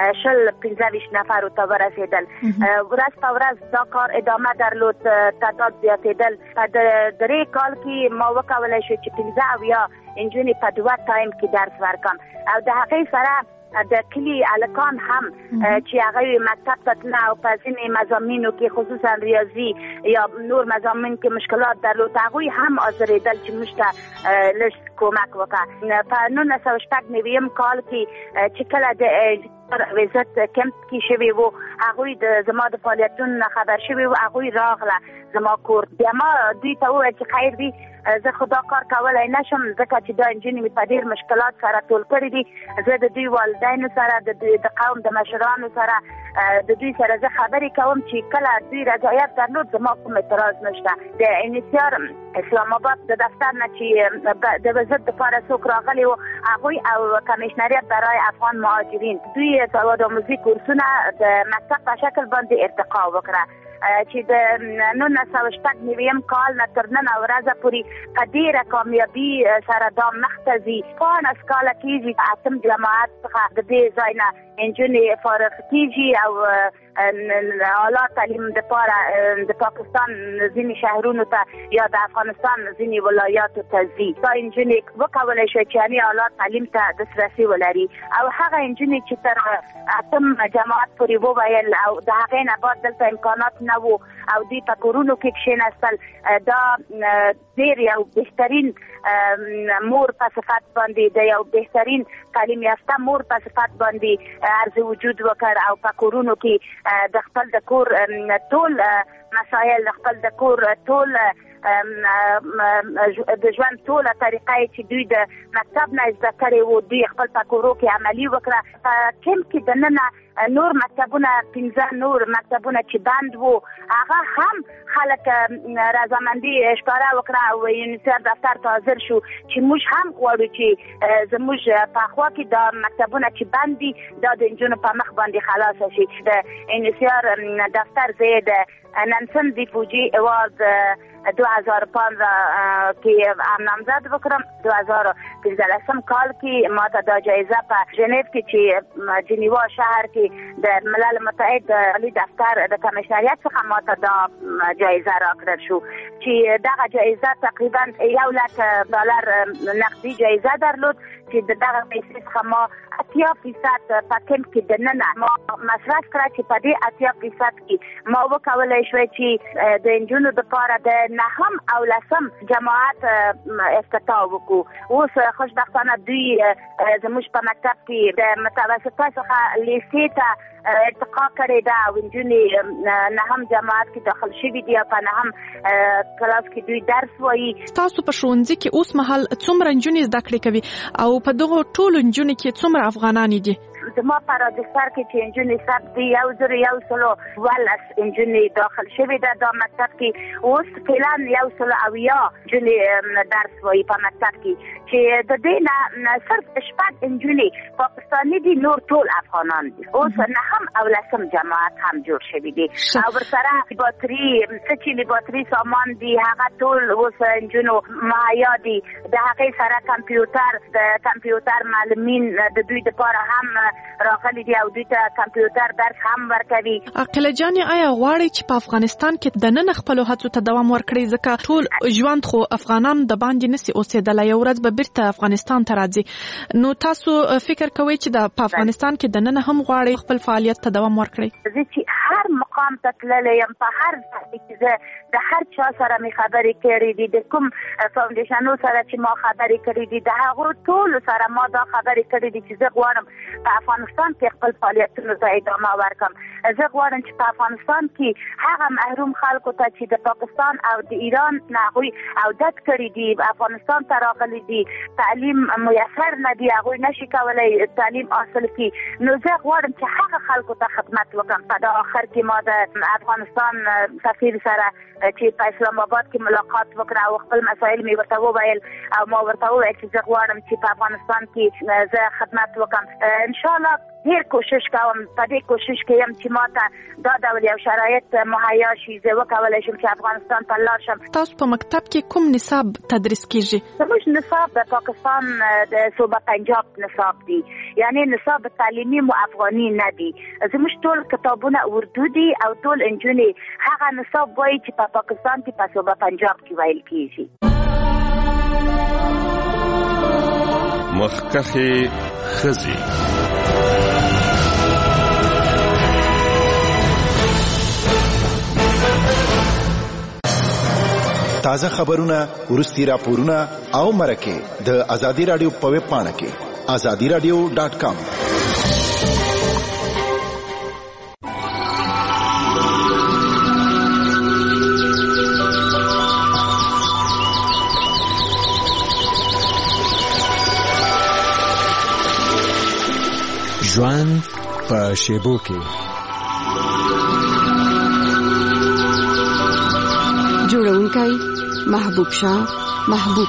15 نفر ته ورسېدل. ورځ په ورځ دا کار ادامه درلود، تعداد زیاتېدل. په 3 کال کې ما وکولی شو چې 15 نجونې په 2 ټایم کې درس ورکړم او د هغې سره د کلي هلکان هم چې هغوی مکتب ته تله او په ځینې مضامینو کې خصوصا ریاضي یا نور مضامین کې مشکلات درلود، هغوی هم حاضرېدل چې موږ ته لږ کومک وکړه. په 1996 کال کې چې کله د وزارت کمپ کې شوی وو هغه د زما د فعالیتونو خبر شوی وو هغه راغله زما کور بیا ما دوی ته وویل چې خیر دی زه خدا کار کولای نشم ځکه چې دا انجینې مې په ډېر مشکلات سره ټول کړي دي زه د دوی والدینو سره د قوم د مشرانو سره د دوی سره زه خبرې کوم چې کله دوی رضایت درلود زما کوم اعتراض نشته د انیسیار اسلام آباد د دفتر نه چې د وزارت لپاره څوک راغلي وو هغوی او کمیشنریت برای افغان مهاجرین دوی سوادآموزي کورسونه د مکتب په شکل باندې ارتقا وکړه چې د 1999 کال نه تر نن ورځې پورې په ډېره کامیابي سره دا مخته ځي 15 کاله کېږي اتم جماعت څخه د دې ځای نه انجونې فارغ کېږي او اعلی تعلیم لپاره د پاکستان ځینې شهرونو ته یا د افغانستان ځینې ولایاتو ته ځي دا انجونې وکولی شي چې یعنې اعلی تعلیم ته دسترسي ولري او هغه انجونې چې تر اتم جماعت پورې وویل او د هغې نه بعد دلته امکانات نه وو او دوی په کورونو کې کښېنستل دا ډېر یو بهترین مور په صفت باندې د یو بهترین تعلیم یافته مور په صفت باندې عرض وجود وکړ او په کورونو کې د خپل د کور ټول مسایل د خپل د کور ټول د ژوند ټوله طریقه چې دوی د مکتب نه زده کړې وو دوی خپل په کورو کې عملي وکړه په کمپ کې دننه نور مکتبونه 15 نور مکتبونه چې بند وو هغه هم خلک رضامندي ښکاره وکړه او یونیسر دفتر ته حاضر شو چې موږ هم غواړو چې زموږ په خوا کې دا مکتبونه چې بند دي دا د نجونو په مخ باندې خلاص شي د یونیسر دفتر زید نانسن دی فوجي اوارد 2015 کې نامزد وکړم 2015 کال کې ما ته دا جایزه په ژنیو کې چې جنیوا شهر کې د ملل متحد عالی دفتر د کمیشنریت څخه ما ته دا جایزه راکړل شو چې دغه جایزه تقریبا $1,00,000 نقدي جایزه درلود چې دغه پیسې څخه ما 80% په کمپ کې دننه ما مصرف کړه چې په دې 80% کې ما وکولای شوې چې د انجونو لپاره د نهم او لسم جماعت افتتاح وکړو اوس خوشبختانه دوی زموږ په مکتب کې د متوسطه څخه لیسې ته ارتقا کړې ده او انجونې نهم جماعت کې داخل شوي دي او په نهم کلاس کې دوی درس وایي تاسو په ښوونځي کې اوس مهال څومره انجونې زده کړې کوي او په دغو ټولو انجونې کې څومره افغانان دي زما په راجستر کې چې انجونې ثبت دي 1,114 انجونې داخل شوي ده دا مکتب کې اوس فعلا 1,080 انجونې درس وایي په مکتب کې چې د دې نه صرف شپږ انجونې پاکستاني دي نور ټول افغانان دي اوس نهم او لسم جماعت هم جوړ شوي دي او ورسره لابراتوري څه چې لابراتوري سامان دي هغه ټول اوس انجونو مهیا دي د هغې سره کمپیوټر معلمین د دوی لپاره هم راغلي دي او دوی ته کمپیوټر درس هم ورکوي عقیله جانې آیا غواړئ چې په افغانستان کې دننه خپلو هڅو ته دوام ورکړئ ځکه ټول ژوند خو افغانان د باندې نسي اوسېدلی یو ورځ به بیرته افغانستان ته راځي نو تاسو فکر کوئ چې په افغانستان کې دننه هم غواړئ خپل فعالیت ته دوام ورکړئ زه چې هر مقام ته تللی یم په هر ځای کې زه د هر چا سره مې خبرې کړې دي د کوم فاونډیشنو سره چې ما خبرې کړې دي د هغو ټولو سره ما دا خبرې کړې دي چې زه غواړم په افغانستان کې خپل فعالیتونو ته ادامه ورکړم زه غواړم چې په افغانستان کې هغه محروم خلکو ته چې د پاکستان او د ایران نه هغوی عودت کړي دي افغانستان ته راغلي دي تعلیم میسر نه دي هغوی نشي کولی تعلیم حاصل کړي نو زه غواړم چې هغه خلکو ته خدمت وکړم په دا آخر کې ما د افغانستان سفیر سره چې په اسلام آباد کې ملاقات وکړه او خپل مسایل مې ورته وویل او ما ورته وویل چې زه غواړم چې په افغانستان کې زه خدمت وکړم ان شاء الله ډیر کوشش کوم په دې کوشش کې یم چې ما ته دا ډول یو شرایط مهیا شي زه وکولای شم چې افغانستان ته لاړ شم تاسو په مکتب کې کوم نصاب تدریس کیږي زموږ نصاب د پاکستان د صوبه پنجاب نصاب دی یعنی نصاب تعلیمي مو افغاني نه دی زموږ ټول کتابونه اردو دي او ټول انجونې هغه نصاب وایي چې په پاکستان کې په صوبه پنجاب کې ویل کیږي مخکخه خزي تازه خبرونه ورستي راپورونه او مرکه د ازادي رادیو په ویب پاڼه کې azadiradio.com ژوند په شیبو کې. جوړونکی محبوب شاه محبوب.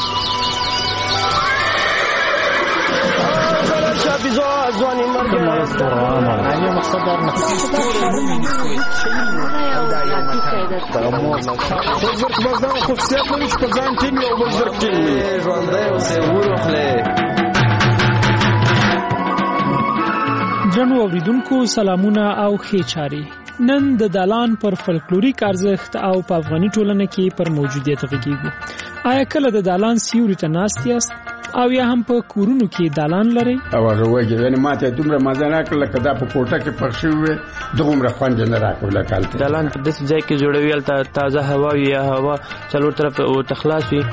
درنو اوریدونکو سلامونه او ښې چارې. نن د دالان پر فلکلوریک ارزښت او په افغاني ټولنه کې پر موجودیت غږیږو. آیا کله د دالان سیوري ته ناست یاست او یا هم په کورونو کې دالان لري؟ او هغه وایي یعنی ماته دومره مزه راکړه لکه دا په کوټه کې پخ شوی دومره خوند نه راکوله. کالته دالان په داسې ځای کې جوړوي هلته تازه هوا وي یا هوا څلور طرف ورته خلاص وي.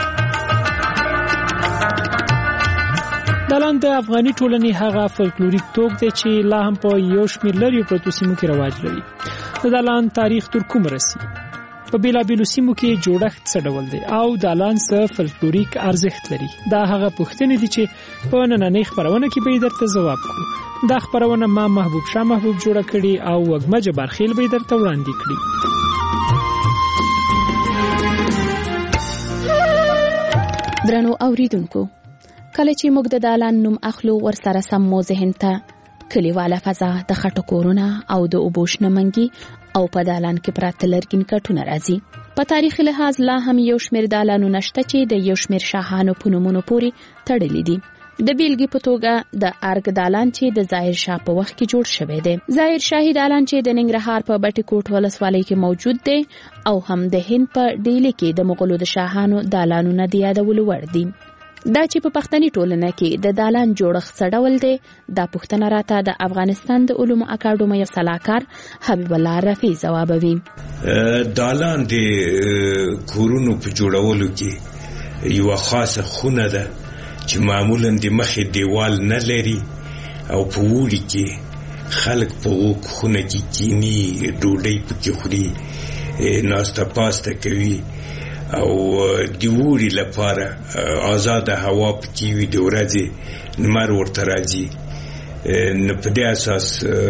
دالان د افغاني ټولنې هغه فلکلوریک توک دی چې لا هم په یو شمېر لرې پرتو سیمو کې رواج لري. د دالان تاریخ تر کومه رسي؟ په بیلابیلو سیمو کې جوړښت څه ډول دی او دالان څه فلکلوریک ارزښت لري؟ دا هغه پوښتنې دي چې په نننۍ خپرونه کې به درته ځواب کړو. دا خپرونه ما محبوب شاه محبوب جوړه کړې او وګمه جبارخیل به درته وړاندې کړي. درنو اوریدونکو، کله چې موږ د دالان نوم اخلو ورسره سم مو ذهن ته کلیواله فضا، د خټو کورونه او د اوبو شنه منګي او په دالان کې پراته لرګین کټونه راځي. په تاریخي لحاظ لا هم یو شمېر دالانونه شته چې د یو شمېر شاهانو په نومونو پورې تړلي دي. د بیلګې په توګه د ارګ دالان چې د ظاهر شاه په وخت کې جوړ شوی دی، ظاهر شاهي دالان چې د ننګرهار په بټي کوټ ولسوالۍ کې موجود دی، او هم د هند په ډیلي کې د مغولو د شاهانو دالانونه د یادولو وړ دي. دا چې په پښتني ټولنه کې د دالان جوړښت څه ډول دی، دا پوښتنه راته د افغانستان د علومو اکاډمۍ سلاکار حبیب الله رفیع ځوابوي. دالان د کورونو په جوړولو کې یو خاصه خونه ده چې معمولا د مخې دیوال نه لري او په وړي کې خلک په خونه کې کینی ډوډۍ پکې خوري، ناسته پاسته کوي او د وړي لپاره آزاده هوا پکې وي، د ورځې لمر ورته راځي. نو په دې اساس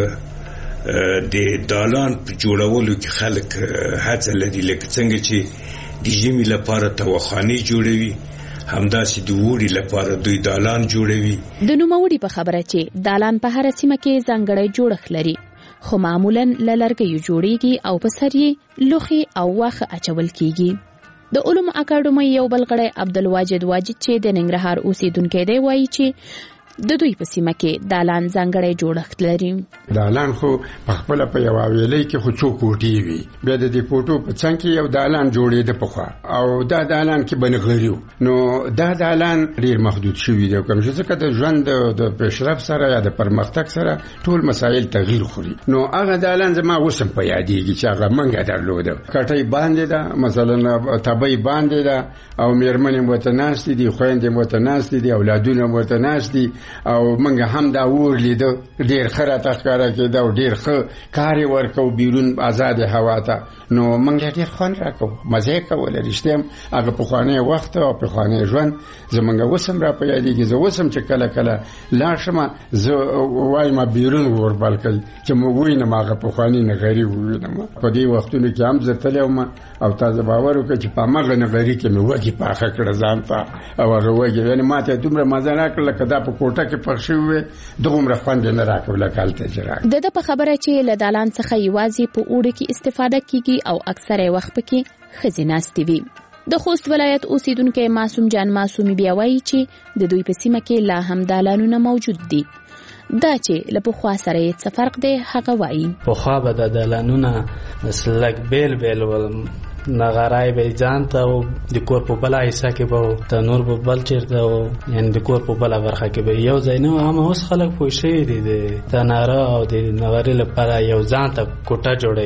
د دالان په جوړولو کې خلک هڅه لري، لکه څنګه چې د ژمي لپاره تواخانې جوړوي، همداسې د وړي لپاره دوی دالان جوړوي. د نوموړي په خبره چې دالان په هر سیمه کې ځانګړی جوړښت لري، خو معمولا له لرګیو جوړیږي او په سر یې لوښي او واښه اچول کیږي. د علومو اکاډمۍ یو بل غړی عبدالواجد واجد چې د ننګرهار اوسیدونکی دی وایي چې د دوی په سیمه کې دالان ځانګړی جوړښت لري. دالان خو په خپل په یو ویلې کې خو څو کوټې وي، بیا د دې کوټو په څنګ کې یو دالان جوړېده پخوا، او دا دالان کې بنغریو. نو دا دالان ډیر محدود شوی دی، کوم چې د ژوند د پیشرفت سره یا د پرمختګ سره ټول مسایل تغییر خوري. نو هغه دالان زما وسم په یادېږي چې هغه منګه درلوده، کټۍ باندې ده، مثلا تبۍ باندې ده، او میرمنې متناست دي، خويندې متناست دي، اولادونه متناست دي، او منګه هم دا ور لیدو ډیر خره تخکاره کېده او ډیر ښه کار ورکو بیرون آزاد هوا ته. نو منګه ډیر خوند راکو، مزه کوله. رښتیا هغه په خوانه وخت او په خوانه ژوند زمونږ وسم را په یادېږي. زه وسم چې کله کله لاشم زه وایم بیرون ور بلکې چې مو وینم هغه په خوانه نه غریب وینم. په دې وختونو کې هم زه تلم او تاسو باور وکړئ چې په مغه نه غریب کې مې وږي پاخه کړ ځان ته، او هغه وږي یعنی ماته دومره مزه راکړه لکه دا په کوټه کې پخ شوی دومره خوند نه راکوله. کالته جرا د په خبره چې له دالان څخه یوازې په اوړي کې استفاده کیږي او اکثره وخت پکې خزیناستي وي. د خوست ولایت اوسیدونکو معصوم جان معصومی بیا وایي چې د دوی په سیمه کې لا هم دالانونه موجود دي. دا چې له پخوا سره یې څه فرق دی هغه وایي. پخوا به د دالانونه لږ بیل بیل ول، نغرای به ځان ته او د کور په بل حصہ کې به تنور په بل چیرته او یعنی د کور په بل برخه کې به یو ځای نه. هم اوس خلک پوه شوي دي د تناره او د نغري لپاره یو ځان ته کوټه جوړوي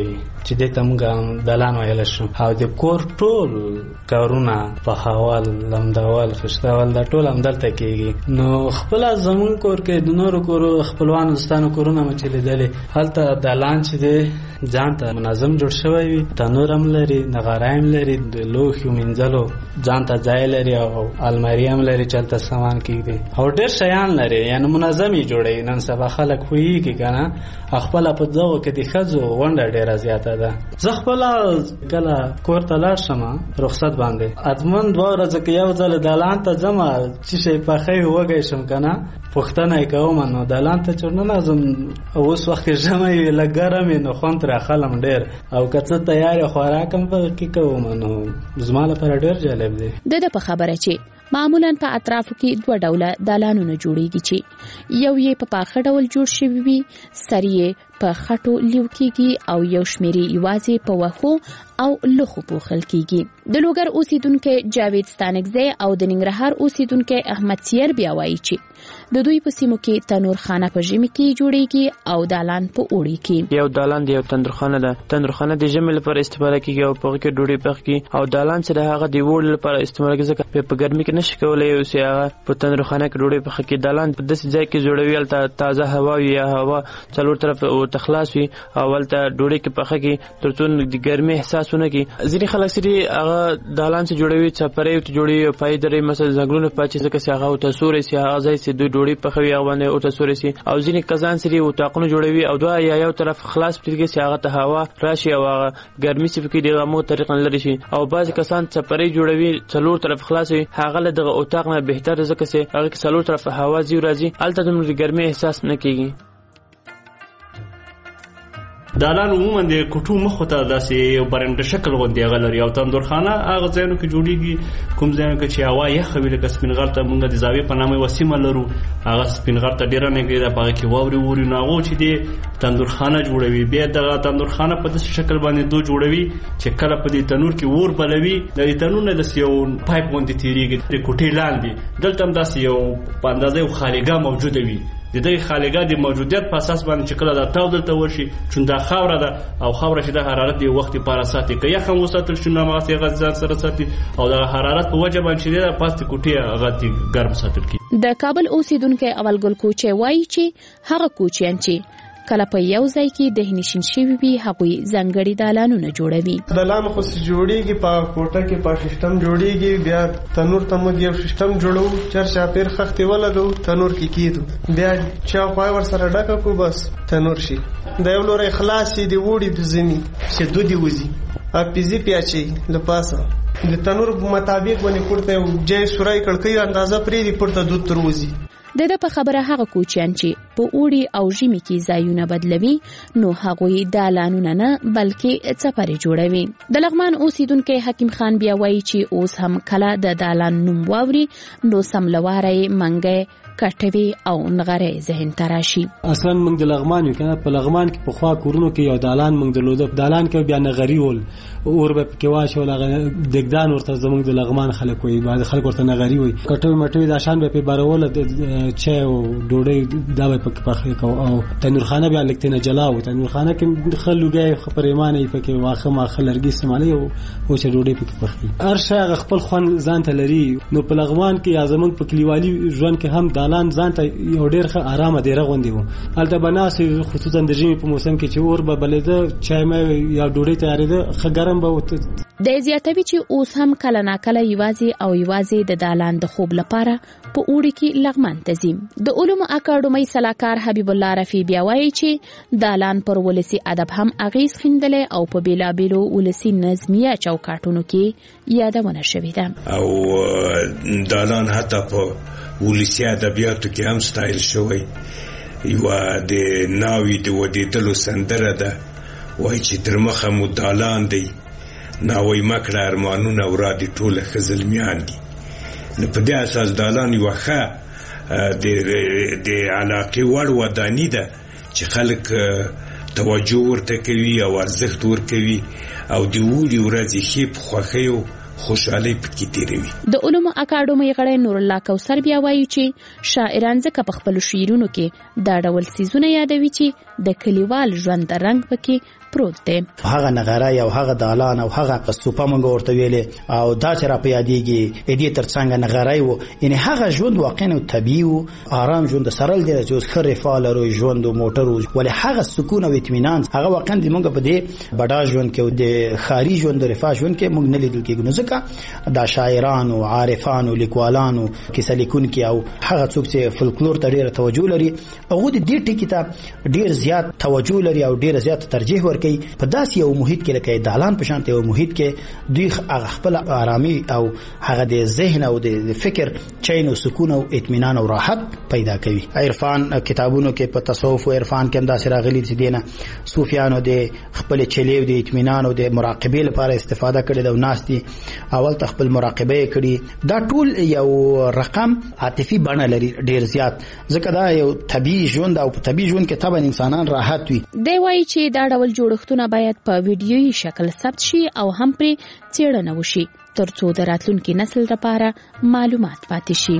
چې د تمګه دالان ویل شو او د کور ټول کارونه په حوال لمداوال خشتاوال دا ټول هم دلته کېږي. نو خپل زمون کور کې د نورو کورو خپلوان ستانو کورونه مچ لیدلې هلته دالان چې دی ځان ته منظم جوړ شوی وي، تنور هم لري، نغاره هم لري، د لوښو مینځلو ځان ته ځای لري او الماري هم لري چې هلته سامان کېږدي او ډېر شیان لري، یعنې منظم یې جوړوي. نن سبا خلک پوهېږي که نه خپله په دغو کې د ښځو ونډه ډېره زیاته ده. زه خپله کله کور ته لاړ شم رخصت باندې حتما 2 ورځې کې یو ځل دالان ته ځم چې شی پخوي وږی شم که نه پوښتنه یې کوم نو دالان ته چې ننوځم اوس وخت کې ژمی وي لږ ګرم وي نو خوند ترې اخلم ډېر او که څه تیار خوراک هم پکې کې کوم نو زما لپاره ډېر جالب دی. د په خبره چې معمولاً په اطرافو کې 2 ډوله دالانونه جوړیږي چې یو یې په پاخه ډول جوړ شوی وي، سر یې په خټو لیو کېږي او یو شمېرې یوازې په وښو او لوښو پوښل کېږي. د لوګر اوسیدونکو جاوید ستانکزی او د ننګرهار اوسیدونکو احمد سیر بیا وایي چې د دوی په سیمو کې تنورخانه په ژمي کې جوړیږي او دالان په اوړي کې. یو دالان دی، یو تندورخانه ده. تندورخانه د ژمي لپاره استفاده کیږي او په کې ډوډۍ پخېږي او دالان چې هغه د اوړي لپاره استعمال کیږي ځکه په ګرمي کې نشي کولای او چې هغه په تندورخانه کې ډوډۍ پخېږي. دالان په داسې ځای کې جوړوي البته تازه هوا وي یا هوا څلور طرف او تخلاص وي او ولته ډوډۍ کې پخېږي ترڅو د ګرمي احساسونه کی. ځینې خلک سړي هغه دالان چې جوړوي چپرې ته جوړي او پای درې مثلا ځنګلونه پاتې ځکه چې هغه او تاسوري سي هغه ځای چې دوی ډوډۍ پخوي هغه باندې او تاسوري سي او ځینې کسان سړي او تاقونه جوړوي او دوه یا یو طرف خلاص پرېږي چې هغه ته هوا راشي او هغه ګرمي سي پکې دغه مو طریقه لري شي او بعض کسان چپرې جوړوي څلور طرف خلاص وي هغه له دغه اوتاق نه بهتر ځکه چې هغه څلور طرف هوا زی راځي الته د ګرمي احساس نه کیږي. دالان عموما د کوټو مخ ته داسې یو برنده شکل غوندي غلري او تندورخانه هغه ځایونو کې جوړیږي کوم ځایونو کې چې هوا یخ وي لکه سپینغر ته موږ د زاویه په نامه وسیمه لرو هغه سپینغر ته ډیره نه کېده په کې واوري ووري ناغو چې د تندورخانه جوړوي بیا دغه تندورخانه په داسې شکل باندې دوه جوړوي چې کله په دې تنور کې اور بلوي د تنور نه د یو پایپ غوندي تیریږي د کوټې لاندې دلته هم داسې یو په اندازه یو خالګه موجوده وي د دې خالګا د موجودیت په اساس باندې چې کله دا تاو دلته ورشي چون دا خاوره ده او خاوره چې د حرارت دی وخت لپاره ساتي که یخ هم وساتل شي نو هغه څنګه ځان سره ساتي او د حرارت په وجه باندې د پاست کوټه هغه ګرم ساتل کی. د کابل اوسیدونکو اول ګل کوچي وایي چې هغه کوچیان چې کله په یو ځای کې د هنشین شوی وي هغوی ځانګړي دالانونه جوړوي. دالان خو جوړیږي په کوټه کې په سیستم جوړیږي بیا تنور ته موږ یو سیستم جوړو چرچا پیر خختې ولګو تنور کې کیدو بیا چا خو ور سره ډکه کو بس تنور شي د یو لوري خلاصي دی وړي د زمي چې دودي وځي ا پیزي پیاچي لپاسه د تنور مطابق باندې پورته جای سورای کړکۍ اندازه پرې دی پورته دود تر وځي. د په خبره هغه کوچیان چې په اوړي او ژمي کې ځایونه بدلوي نو هغوی دالانونه نه بلکې څپرې جوړوي. د لغمان اوسیدونکو حکیم خان بیا وایي چې اوس هم کله د دالان نوم واوري نو سملواري منګي کټوي او نغره ذهن تراشي. اصلا موږ د لغمان یو کنه په لغمان کې په خوا کورونو کې یو دالان موږ درلود دالان کې بیا نغری ول اور به کې واشه ول دګدان ورته زموږ د لغمان خلک وي بعض خلک ورته نغری وي کټوي مټوي د شان به په بارول چې ډوډۍ دا به پخې کو او تنورخانه بیا لکتنه جلاو تنورخانه کې خلوګي خبرېمانه پکې واخه ما خلرګي سماله او چې ډوډۍ پکې پخې ارشه خپل خون ځان ته لري نو په لغمان کې ازمن په کلیوالي ژوند کې هم دالان ځان ته یو ډېر آرامه دی رغوندي وو البته بناسي خصوصا د ژمي په موسم کې چې اور به بلېده چای مې یا ډوډۍ تیارېده خګرم به د زیاتوي چې اوس هم کله ناکله یوازې د دالان د خوب لپاره په اوړي کې لغمان ته ځي. د علومو اکاډمۍ سلاکار حبیب الله رفیع بیا وایي چې دالان پر ولسی ادب هم اغیز خندلې او په بیلابیلو ولسی نظمیه چوکاټونو کې یادونه شوې ده او دالان حتی په ولسی ادبیاتو کې هم ستایل شوی یو د ناوی د ودیدلو سندره ده وایي چې تر مخه مو دالان دی ناوی مکړه ارمانونه ورا دي ټوله خزلمیان دي نو په دې اساس دالان یو ښه د علاقه وړ ودانی ده چې خلک توجه ورته کوي او ارزښت ورکوي او د وړي ورځې خېپ خوخیو خوشحالي پکې تیروي. د علومو اکاډمۍ غړی نور الله کوثر بیا وایي چې شاعران ځکه په خپل شعرونو کې دا ډول سيزونه یادوي چې د کلیوال ژوند رنګ پکې پروت دی. هغه نغاره او هغه دالان او هغه سوپا مونږ ورته ویلې او دا چې را پیادېږي دې ترڅنګ نغاره وو یعنی هغه ژوند واقعا طبيعي او آرام ژوند سره دی چې اوس خره فعال او ژوند او موټر ولې هغه سکون او اطمینان هغه واقعا د مونږ په دې بډا ژوند کې او د خاري ژوند او رفاه ژوند کې مونږ نه لیدل کېږي. نو ځکه دا شاعران او عارفان او لیکوالان او کیسه لیکونکي او هغه څوک چې فولکلور ته ډېر توجه لري هغه د دې ټکی ته ډېر زیات توجه لري او ډېر زیات ترجیح ورکوي په داسې یو محیط کې لکه دالان په شان یو محیط کې دوی هغه خپل آرامي او هغه د ذهن او د فکر چین او سکون او اطمینان او راحت پیدا کوي. عرفان کتابونو کې په تصوف او عرفان کې هم دا راغلي چې دینه صوفیانو د خپل چلیو د اطمینان او د مراقبه لپاره استفاده کړي او ناس دي اول خپل مراقبه کړي. دا ټول یو رقم عاطفي بڼه لري ډیر زیات ځکه دا یو طبيعي ژوند او په طبيعي ژوند کې طبعا انسانان راحت وي. دی وایي چې دا ډول جوړښتونه باید په ویډیويي شکل ثبت شي او هم پرې څېړنه وشي ترڅو د راتلونکي نسل لپاره معلومات پاتې شي.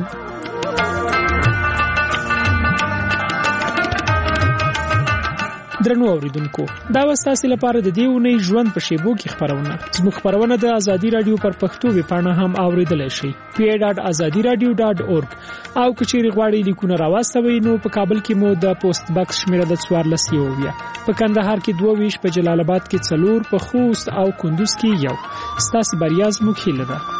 درنو اوریدونکو دا وساسي لپاره د دیونې ژوند په شیبو کې خبرونه زموږ خبرونه د ازادي رادیو پر پښتو ویبپاڼه هم اوریدلای شي pa.azadiradio.org او کچېری غواړي لیکونه راوستوي نو په کابل کې مو د پوسټ باکس شمیره د 14 یوویا په کندهار کې 22 په جلال آباد کې 4 په خوست او کندوز کې 1 ستاسو بریاز مخېله ده.